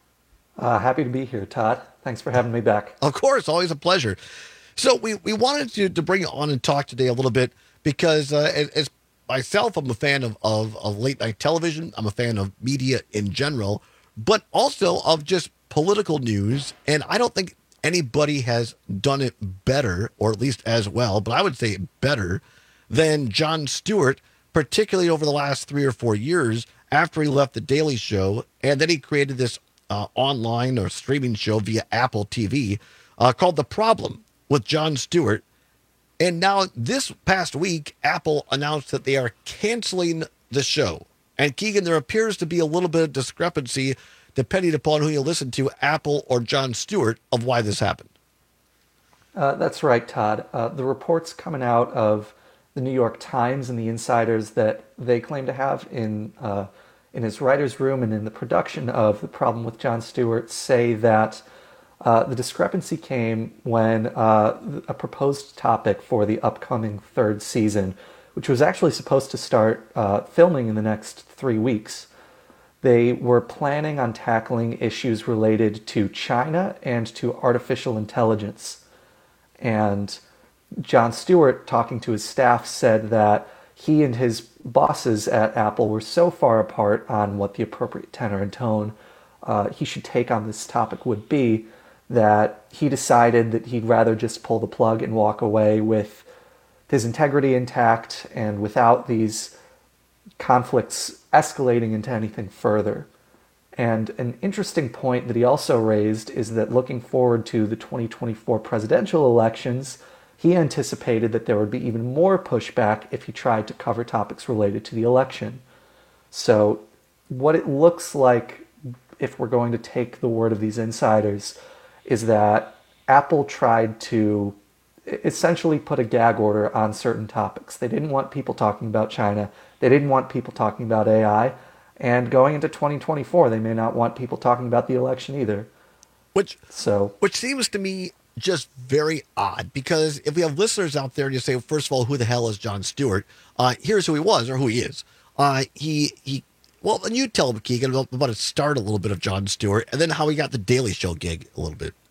Speaker 5: Uh, happy to be here, Todd. Thanks for having me back.
Speaker 15: Of course, always a pleasure. So we, we wanted to, to bring you on and talk today a little bit because uh, as, as myself, I'm a fan of, of, of late night television. I'm a fan of media in general, but also of just political news. And I don't think anybody has done it better, or at least as well, but I would say better than Jon Stewart, particularly over the last three or four years after he left The Daily Show. And then he created this uh, online or streaming show via Apple T V uh, called The Problem with Jon Stewart. And now this past week, Apple announced that they are canceling the show. And Keegan, there appears to be a little bit of discrepancy, depending upon who you listen to, Apple or Jon Stewart, of why this happened.
Speaker 5: Uh, that's right, Todd. Uh, the reports coming out of the New York Times and the insiders that they claim to have in uh, in his writer's room and in the production of The Problem with Jon Stewart say that Uh, the discrepancy came when uh, a proposed topic for the upcoming third season, which was actually supposed to start uh, filming in the next three weeks, they were planning on tackling issues related to China and to artificial intelligence. And Jon Stewart, talking to his staff, said that he and his bosses at Apple were so far apart on what the appropriate tenor and tone uh, he should take on this topic would be, that he decided that he'd rather just pull the plug and walk away with his integrity intact and without these conflicts escalating into anything further. And an interesting point that he also raised is that looking forward to the twenty twenty-four presidential elections, he anticipated that there would be even more pushback if he tried to cover topics related to the election. So what it looks like, if we're going to take the word of these insiders, is that Apple tried to essentially put a gag order on certain topics. They didn't want people talking about China. They didn't want people talking about A I. And going into twenty twenty-four, they may not want people talking about the election either.
Speaker 15: Which,
Speaker 5: so,
Speaker 15: which seems to me just very odd, because if we have listeners out there and you say, first of all, who the hell is Jon Stewart? Uh, here's who he was, or who he is. Uh, he, he, well, and you tell him, Keegan, about, about to start a little bit of Jon Stewart, and then how he got the Daily Show gig a little bit.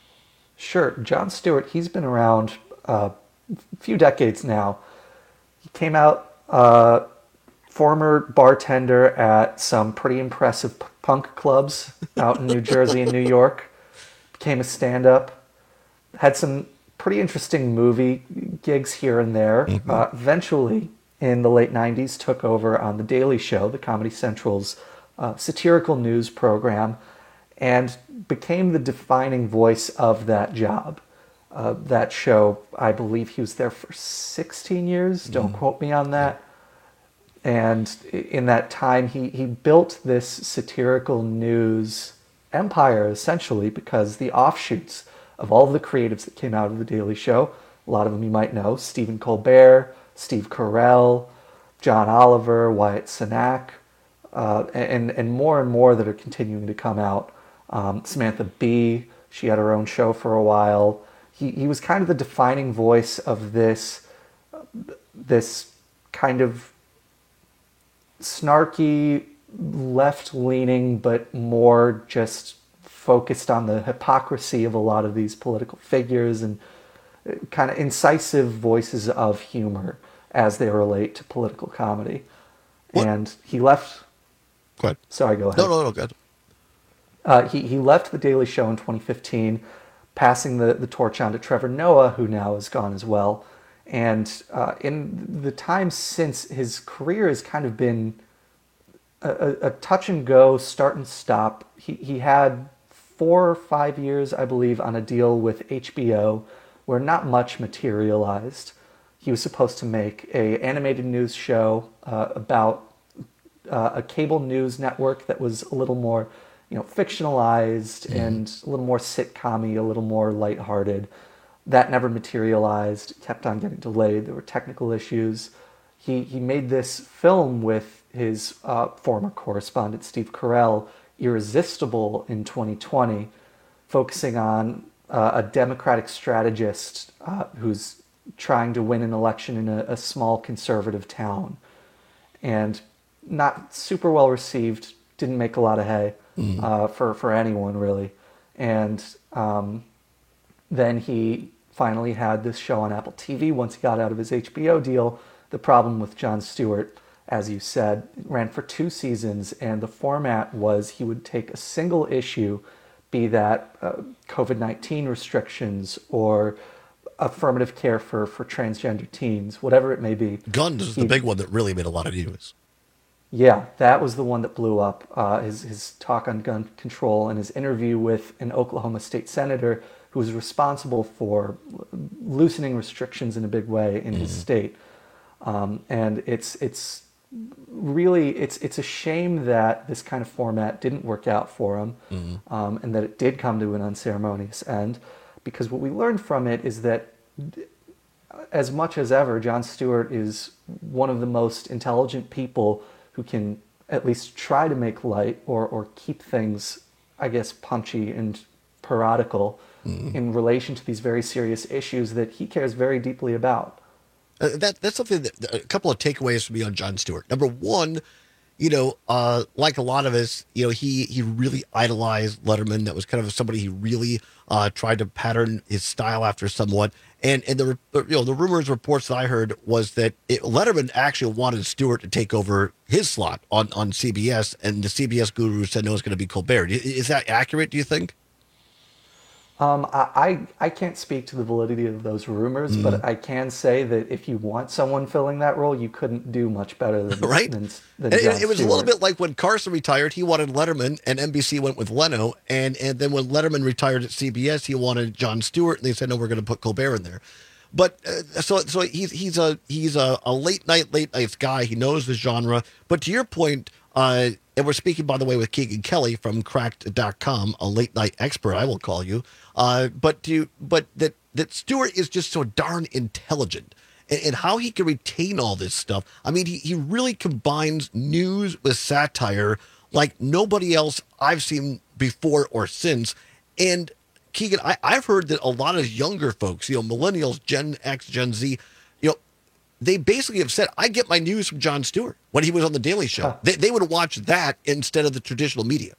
Speaker 5: Sure. Jon Stewart, he's been around uh, a few decades now. He came out, uh, former bartender at some pretty impressive p- punk clubs out in New Jersey and New York, became a stand-up, had some pretty interesting movie gigs here and there. Mm-hmm. Uh, eventually, in the late nineties, took over on The Daily Show, the Comedy Central's uh, satirical news program, and became the defining voice of that job. Uh, that show, I believe he was there for sixteen years, don't mm. quote me on that. And in that time, he, he built this satirical news empire, essentially, because the offshoots of all of the creatives that came out of The Daily Show, a lot of them you might know, Stephen Colbert, Steve Carell, John Oliver, Wyatt Cenac, uh, and, and more and more that are continuing to come out. Um, Samantha Bee, she had her own show for a while. he, he was kind of the defining voice of this, this kind of snarky, left-leaning, but more just focused on the hypocrisy of a lot of these political figures and kind of incisive voices of humor as they relate to political comedy. What? And he left...
Speaker 15: Go ahead.
Speaker 5: Sorry, go ahead.
Speaker 15: No, no, no, go ahead.
Speaker 5: Uh, he, he left The Daily Show in twenty fifteen, passing the, the torch on to Trevor Noah, who now is gone as well. And uh, in the time since, his career has kind of been a, a, a touch and go, start and stop. He, he had four or five years, I believe, on a deal with H B O where not much materialized. He was supposed to make a animated news show uh, about uh, a cable news network that was a little more, you know, fictionalized mm. and a little more sitcom-y, a little more lighthearted. That never materialized, kept on getting delayed. There were technical issues. He he made this film with his uh, former correspondent, Steve Carell, Irresistible, in twenty twenty, focusing on uh, a Democratic strategist uh, who's trying to win an election in a, a small conservative town. And not super well received, didn't make a lot of hay mm. uh, for, for anyone, really. And um, then he finally had this show on Apple T V once he got out of his H B O deal. The problem with Jon Stewart, as you said, ran for two seasons, and the format was he would take a single issue, be that uh, COVID nineteen restrictions or affirmative care for, for transgender teens, whatever it may be.
Speaker 15: Guns is the big one that really made a lot of news.
Speaker 5: Yeah, that was the one that blew up. Uh, his, his talk on gun control and his interview with an Oklahoma state senator who was responsible for loosening restrictions in a big way in mm. his state. Um, and it's it's really, it's it's a shame that this kind of format didn't work out for him mm. um, and that it did come to an unceremonious end, because what we learned from it is that as much as ever, Jon Stewart is one of the most intelligent people who can at least try to make light or, or keep things, I guess, punchy and parodical mm. in relation to these very serious issues that he cares very deeply about.
Speaker 15: Uh, that That's something that, a couple of takeaways for me on Jon Stewart. Number one, you know, uh, like a lot of us, you know, he, he really idolized Letterman. That was kind of somebody he really uh, tried to pattern his style after somewhat. And and the you know the rumors, reports that I heard was that it, Letterman actually wanted Stewart to take over his slot on, on C B S, and the C B S guru said no, it's going to be Colbert. Is that accurate, do you think?
Speaker 5: Um, I, I can't speak to the validity of those rumors, mm. but I can say that if you want someone filling that role, you couldn't do much better than
Speaker 15: right.
Speaker 5: Than, than
Speaker 15: it,
Speaker 5: Jon
Speaker 15: it was
Speaker 5: Stewart.
Speaker 15: a little bit like when Carson retired, he wanted Letterman, and N B C went with Leno, and and then when Letterman retired at C B S, he wanted Jon Stewart, and they said no, we're going to put Colbert in there. But uh, so so he's he's a he's a, a late night late nights guy. He knows the genre. But to your point, uh, and we're speaking, by the way, with Keegan Kelly from Cracked dot com, a late night expert, I will call you. Uh, but to but that that Stewart is just so darn intelligent, and, and how he can retain all this stuff. I mean, he he really combines news with satire like nobody else I've seen before or since, and. Keegan, I, I've heard that a lot of younger folks, you know, millennials, Gen X, Gen Z, you know, they basically have said, I get my news from Jon Stewart when he was on The Daily Show. Huh. They, they would watch that instead of the traditional media.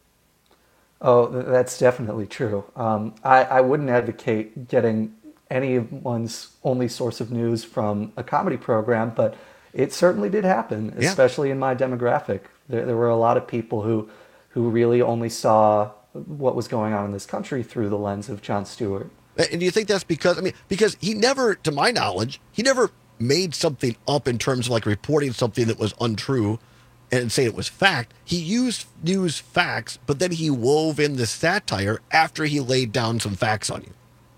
Speaker 5: Oh, that's definitely true. Um, I, I wouldn't advocate getting anyone's only source of news from a comedy program, but it certainly did happen, especially yeah. in my demographic. There, there were a lot of people who, who really only saw what was going on in this country through the lens of Jon Stewart.
Speaker 15: And do you think that's because, I mean, because he never, to my knowledge, he never made something up in terms of like reporting something that was untrue and say it was fact. He used news facts, but then he wove in the satire after he laid down some facts on you.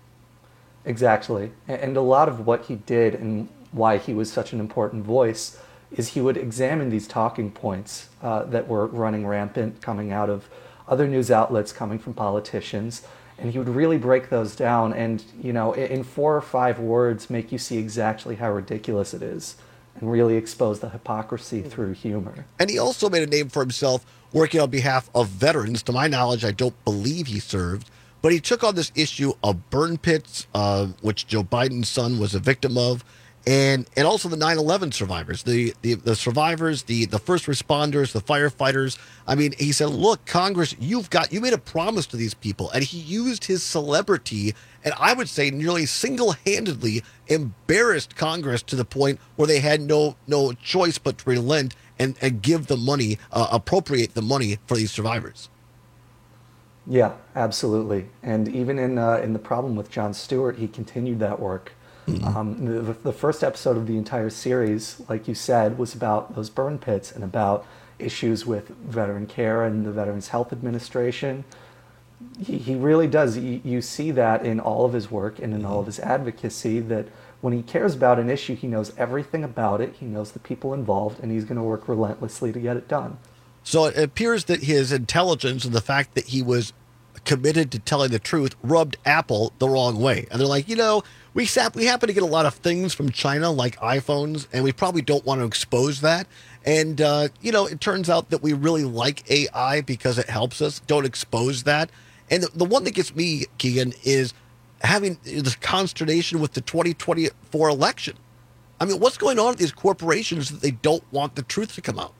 Speaker 5: Exactly. And a lot of what he did and why he was such an important voice is he would examine these talking points uh, that were running rampant coming out of other news outlets, coming from politicians, and he would really break those down and, you know, in four or five words, make you see exactly how ridiculous it is and really expose the hypocrisy through humor.
Speaker 15: And he also made a name for himself working on behalf of veterans. To my knowledge, I don't believe he served, but he took on this issue of burn pits, uh, which Joe Biden's son was a victim of, and and also the nine eleven survivors, the, the the survivors, the the first responders, the firefighters. I mean, he said, look, Congress, you've got, you made a promise to these people. And he used his celebrity, and I would say nearly single-handedly embarrassed Congress to the point where they had no no choice but to relent and, and give the money, uh, appropriate the money for these survivors.
Speaker 5: Yeah, absolutely. And even in uh, in the problem with Jon Stewart, he continued that work. Mm-hmm. Um, the, the first episode of the entire series, like you said, was about those burn pits and about issues with veteran care and the Veterans Health Administration. He, he really does. You, you see that in all of his work and in all of his advocacy, that when he cares about an issue, he knows everything about it. He knows the people involved, and he's going to work relentlessly to get it done. So it appears that his intelligence and the fact that he was committed to telling the truth rubbed Apple the wrong way. And they're like, you know, we sap- we happen to get a lot of things from China, like iPhones, and we probably don't want to expose that. And, uh, you know, it turns out that we really like A I because it helps us. Don't expose that. And the, the one that gets me, Keegan, is having this consternation with the twenty twenty-four election. I mean, what's going on at these corporations that they don't want the truth to come out?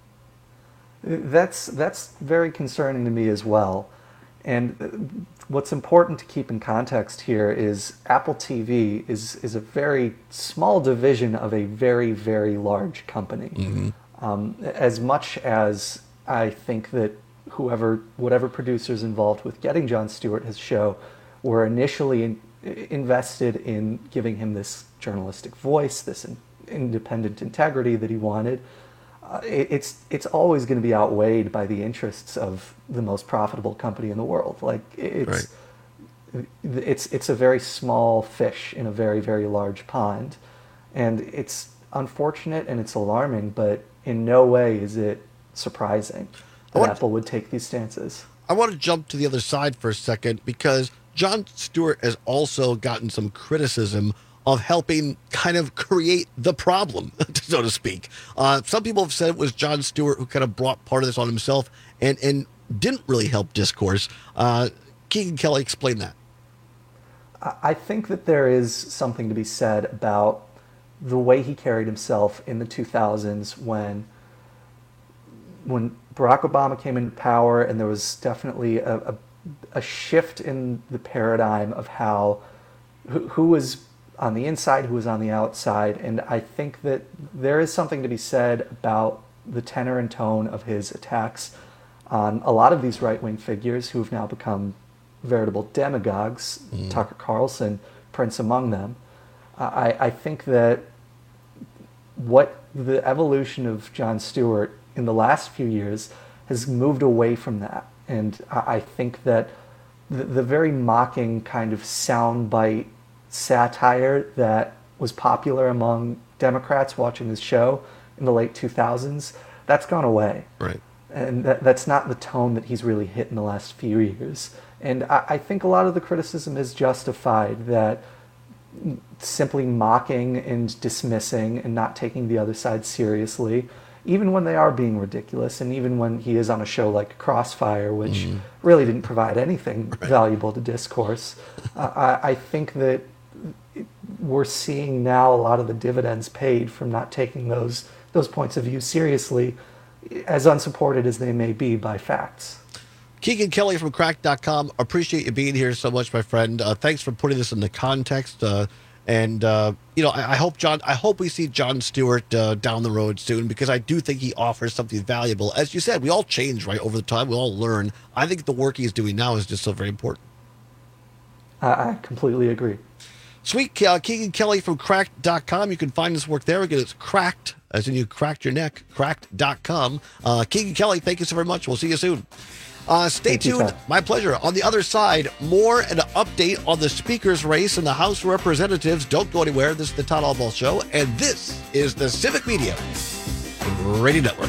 Speaker 5: That's that's very concerning to me as well. And what's important to keep in context here is Apple T V is is a very small division of a very, very large company. Mm-hmm. Um, as much as I think that whoever, whatever producers involved with getting Jon Stewart his show were initially in, invested in giving him this journalistic voice, this in, independent integrity that he wanted, Uh, it, it's it's always going to be outweighed by the interests of the most profitable company in the world. Like it's right. it's it's a very small fish in a very, very large pond, and it's unfortunate and it's alarming, but in no way is it surprising that want, Apple would take these stances. I want to jump to the other side for a second, because Jon Stewart has also gotten some criticism of helping kind of create the problem, so to speak. Uh, some people have said it was Jon Stewart who kind of brought part of this on himself and, and didn't really help discourse. Uh, Keegan Kelly, explain that. I think that there is something to be said about the way he carried himself in the two thousands when, when Barack Obama came into power, and there was definitely a, a, a shift in the paradigm of how, who, who was on the inside, who was on the outside. And I think that there is something to be said about the tenor and tone of his attacks on a lot of these right-wing figures who have now become veritable demagogues, mm. Tucker Carlson, Prince among them. I, I think that what the evolution of Jon Stewart in the last few years has moved away from that. And I, I think that the, the very mocking kind of soundbite satire that was popular among Democrats watching this show in the late two thousands, that's gone away. Right. And that, that's not the tone that he's really hit in the last few years. And I, I think a lot of the criticism is justified, that simply mocking and dismissing and not taking the other side seriously, even when they are being ridiculous, and even when he is on a show like Crossfire, which mm. really didn't provide anything right. valuable to discourse, uh, I, I think that we're seeing now a lot of the dividends paid from not taking those those points of view seriously, as unsupported as they may be by facts. Keegan Kelly from cracked dot com, appreciate you being here so much, my friend. Uh, thanks for putting this into context. Uh, and uh, you know, I, I hope John. I hope we see Jon Stewart uh, down the road soon, because I do think he offers something valuable. As you said, we all change, right, over the time. We all learn. I think the work he's doing now is just so very important. I, I completely agree. Sweet. Uh, Keegan Kelly from cracked dot com. You can find his work there. Again, it's cracked, as in you cracked your neck, cracked dot com. Uh, Keegan Kelly, thank you so very much. We'll see you soon. Uh, stay thank tuned. You, My pleasure. On the other side, more and an update on the speaker's race in the House of Representatives. Don't go anywhere. This is the Todd Albaugh Show, and this is the Civic Media Radio Network.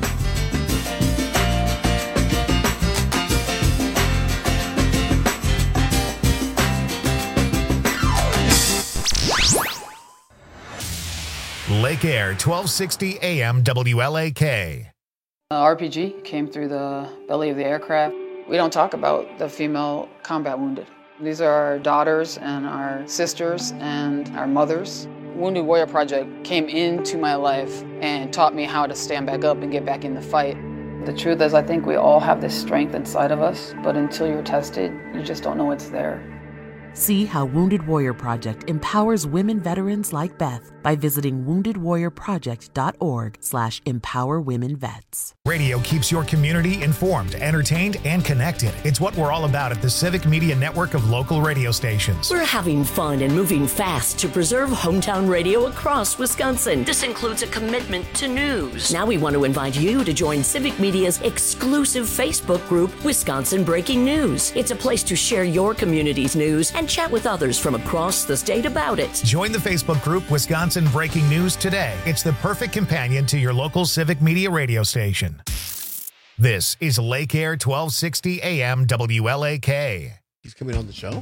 Speaker 1: Lake Air, twelve sixty A M W L A K.
Speaker 7: Uh, R P G came through the belly of the aircraft.
Speaker 20: We don't talk about the female combat wounded. These are our daughters and our sisters and our mothers. Wounded Warrior Project came into my life and taught me how to stand back up and get back in the fight. The truth is, I think we all have this strength inside of us, but until you're tested, you just don't know it's there.
Speaker 7: See how Wounded Warrior Project empowers women veterans like Beth by visiting wounded warrior project dot org slash empower women vets.
Speaker 1: Radio keeps your community informed, entertained, and connected. It's what we're all about at the Civic Media Network of local radio stations.
Speaker 14: We're having fun and moving fast to preserve hometown radio across Wisconsin. This includes a commitment to news. Now we want to invite you to join Civic Media's exclusive Facebook group, Wisconsin Breaking News. It's a place to share your community's news and chat with others from across the state about it.
Speaker 1: Join the Facebook group Wisconsin Breaking News today. It's the perfect companion to your local Civic Media radio station. This is Lake Air twelve sixty A M W L A K.
Speaker 15: He's coming on the show?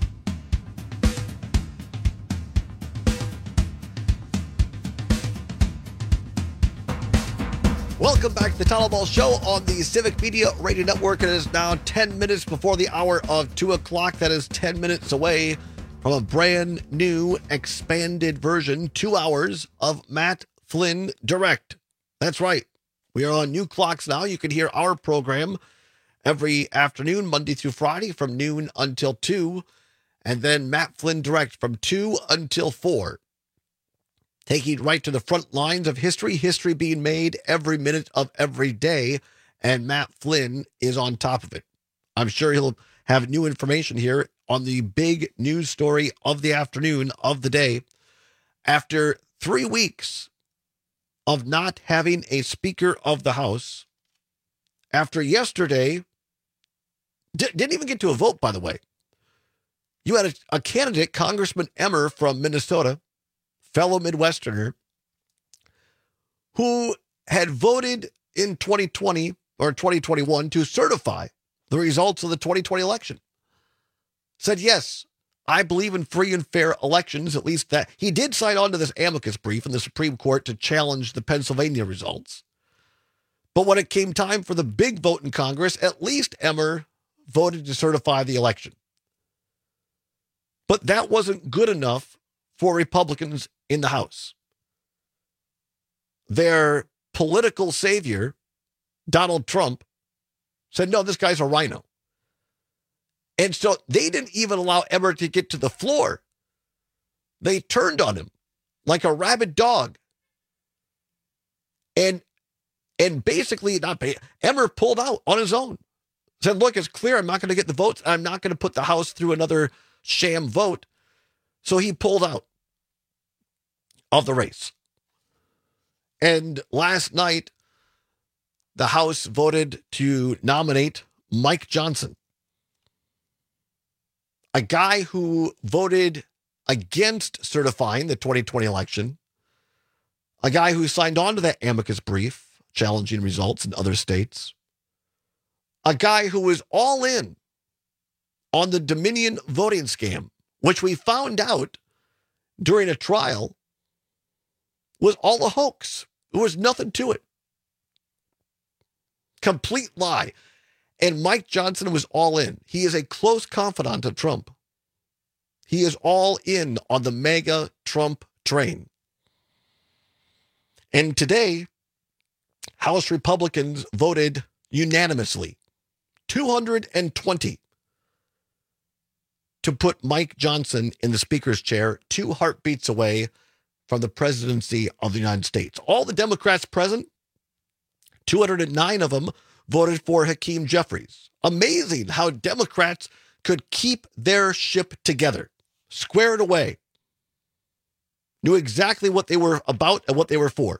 Speaker 15: Welcome back to the Town Ball Show on the Civic Media Radio Network. It is now ten minutes before the hour of two o'clock. That is ten minutes away from a brand new expanded version, two hours of Matt Flynn Direct. That's right. We are on new clocks now. You can hear our program every afternoon, Monday through Friday from noon until two. And then Matt Flynn Direct from two until four. Taking right to the front lines of history, history being made every minute of every day, and Matt Flynn is on top of it. I'm sure he'll have new information here on the big news story of the afternoon, of the day. After three weeks of not having a Speaker of the House, after yesterday, di- didn't even get to a vote, by the way. You had a, a candidate, Congressman Emmer from Minnesota, fellow Midwesterner, who had voted in twenty twenty or twenty twenty-one to certify the results of the twenty twenty election. Said, yes, I believe in free and fair elections, at least that. He did sign on to this amicus brief in the Supreme Court to challenge the Pennsylvania results. But when it came time for the big vote in Congress, at least Emmer voted to certify the election. But that wasn't good enough for Republicans in the House. Their political savior, Donald Trump, said, no, this guy's a rhino. And so they didn't even allow Emmer to get to the floor. They turned on him like a rabid dog. And and basically, not Emmer pulled out on his own. Said, look, it's clear I'm not going to get the votes. I'm not going to put the House through another sham vote. So he pulled out of the race. And last night, the House voted to nominate Mike Johnson, a guy who voted against certifying the twenty twenty election, a guy who signed on to that amicus brief challenging results in other states, a guy who was all in on the Dominion voting scam, which we found out during a trial was all a hoax. There was nothing to it. Complete lie. And Mike Johnson was all in. He is a close confidant of Trump. He is all in on the mega Trump train. And today, House Republicans voted unanimously, two hundred twenty, to put Mike Johnson in the Speaker's chair, two heartbeats away from the presidency of the United States. All the Democrats present, two hundred nine of them, voted for Hakeem Jeffries. Amazing how Democrats could keep their ship together, squared away, knew exactly what they were about and what they were for.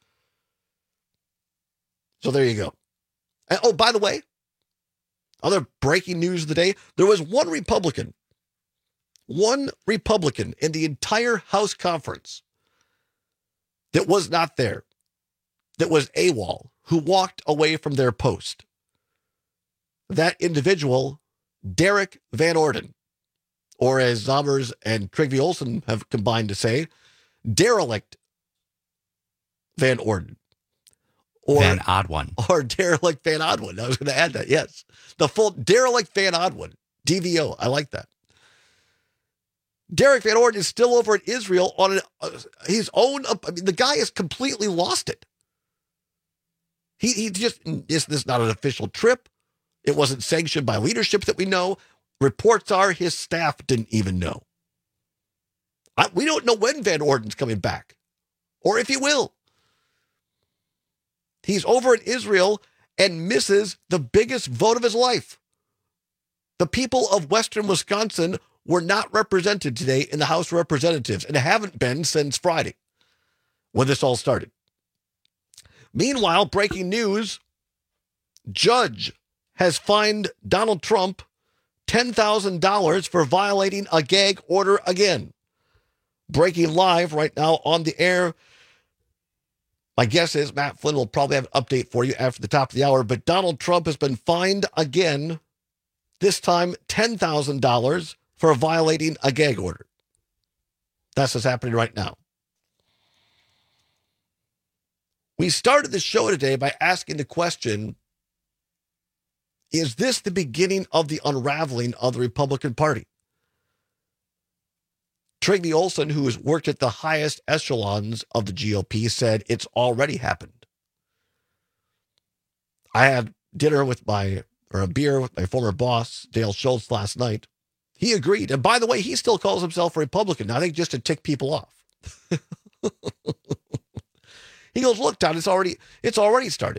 Speaker 15: So there you go. And, oh, by the way, other breaking news of the day, there was one Republican, one Republican in the entire House conference that was not there, that was AWOL, who walked away from their post. That individual, Derek Van Orden, or as Zommers and Trygve Olsen have combined to say, Derelict Van Orden. Or,
Speaker 17: Van Odwin.
Speaker 15: Or Derelict Van Odwin. I was going to add that, yes. The full Derelict Van Odwin. D V O. I like that. Derek Van Orden is still over in Israel on an, uh, his own. Uh, I mean, the guy has completely lost it. He he just, this, this is not an official trip. It wasn't sanctioned by leadership that we know. Reports are his staff didn't even know. I, we don't know when Van Orden's coming back or if he will. He's over in Israel and misses the biggest vote of his life. The people of Western Wisconsin were not represented today in the House of Representatives and haven't been since Friday when this all started. Meanwhile, breaking news, judge has fined Donald Trump ten thousand dollars for violating a gag order again. Breaking live right now on the air. My guess is Matt Flynn will probably have an update for you after the top of the hour, but Donald Trump has been fined again, this time ten thousand dollars for violating a gag order. That's what's happening right now. We started the show today by asking the question, is this the beginning of the unraveling of the Republican Party? Trygve Olsen, who has worked at the highest echelons of the G O P, said it's already happened. I had dinner with my, or a beer with my former boss, Dale Schultz, last night. He agreed. And by the way, he still calls himself a Republican. I think just to tick people off. He goes, look, Todd, it's already, it's already started.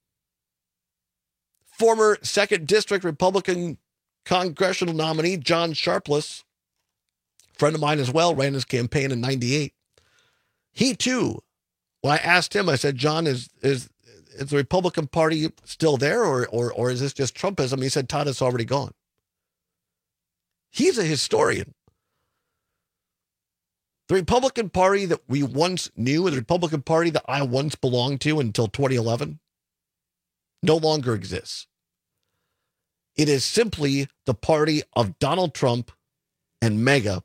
Speaker 15: Former second District Republican congressional nominee John Sharpless, friend of mine as well, ran his campaign in ninety-eight. He too, when I asked him, I said, John, is is is the Republican Party still there, or or or is this just Trumpism? He said, Todd, it's already gone. He's a historian. The Republican Party that we once knew, the Republican Party that I once belonged to until twenty eleven, no longer exists. It is simply the party of Donald Trump and MAGA.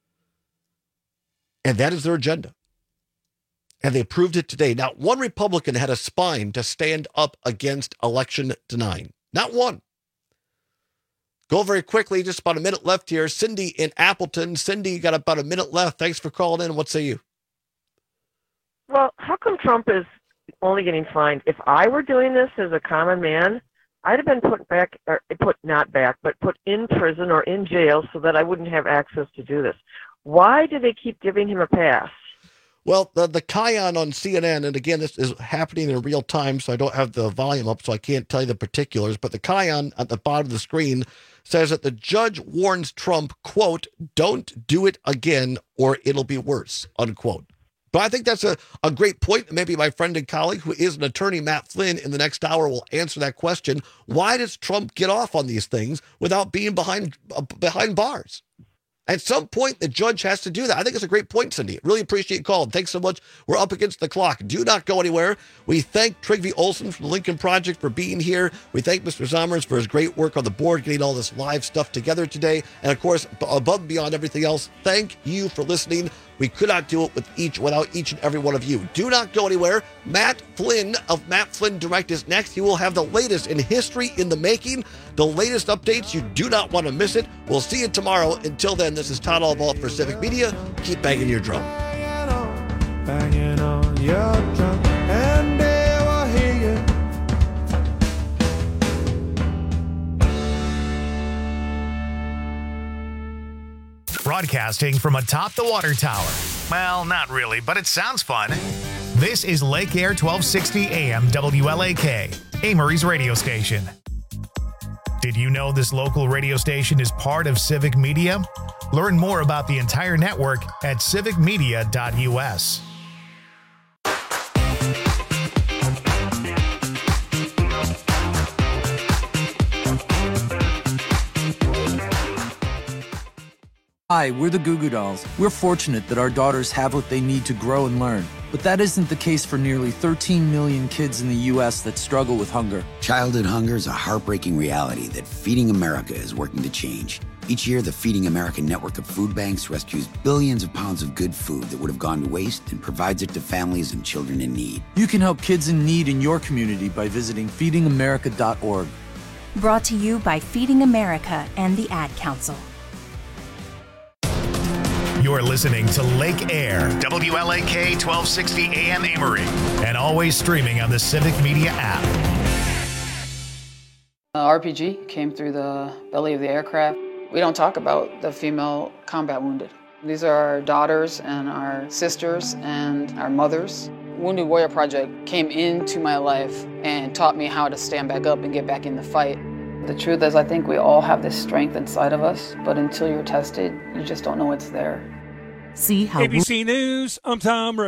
Speaker 15: And that is their agenda. And they proved it today. Not one Republican had a spine to stand up against election denying. Not one. Go very quickly, just about a minute left here. Cindy in Appleton. Cindy, you got about a minute left. Thanks for calling in. What say you?
Speaker 9: Well, how come Trump is only getting fined? If I were doing this as a common man, I'd have been put back, or put not back, but put in prison or in jail so that I wouldn't have access to do this. Why do they keep giving him a pass?
Speaker 15: Well, the, the Kion on C N N, and again, this is happening in real time, so I don't have the volume up, so I can't tell you the particulars, but the Kion at the bottom of the screen says that the judge warns Trump, quote, don't do it again or it'll be worse, unquote. But I think that's a, a great point. Maybe my friend and colleague, who is an attorney, Matt Flynn, in the next hour will answer that question. Why does Trump get off on these things without being behind uh, behind bars? At some point, the judge has to do that. I think it's a great point, Cindy. Really appreciate you calling. Thanks so much. We're up against the clock. Do not go anywhere. We thank Trygve Olsen from the Lincoln Project for being here. We thank Mister Zommers for his great work on the board, getting all this live stuff together today. And of course, above and beyond everything else, thank you for listening. We could not do it with each without each and every one of you. Do not go anywhere. Matt Flynn of Matt Flynn Direct is next. He will have the latest in history in the making, the latest updates. You do not want to miss it. We'll see you tomorrow. Until then, this is Todd Allvault for Civic Media. Keep banging your drum.
Speaker 10: Banging on your drum, and they will hear you.
Speaker 1: Broadcasting from atop the water tower. Well, not really, but it sounds fun. This is Lake Air twelve sixty A M W L A K, Amory's radio station. Did you know this local radio station is part of Civic Media? Learn more about the entire network at civic media dot U S.
Speaker 11: Hi, we're the Goo Goo Dolls. We're fortunate that our daughters have what they need to grow and learn. But that isn't the case for nearly thirteen million kids in the U S that struggle with hunger.
Speaker 12: Childhood hunger is a heartbreaking reality that Feeding America is working to change. Each year, the Feeding America network of food banks rescues billions of pounds of good food that would have gone to waste and provides it to families and children in need.
Speaker 11: You can help kids in need in your community by visiting feeding america dot org.
Speaker 16: Brought to you by Feeding America and the Ad Council.
Speaker 1: You're listening to Lake Air, W L A K twelve sixty A M Amory, and always streaming on the Civic Media app.
Speaker 20: Uh, R P G came through the belly of the aircraft. We don't talk about the female combat wounded. These are our daughters and our sisters and our mothers. Wounded Warrior Project came into my life and taught me how to stand back up and get back in the fight. The truth is, I think we all have this strength inside of us, but until you're tested, you just don't know it's there.
Speaker 16: See how
Speaker 2: A B C News, I'm Tom Ray.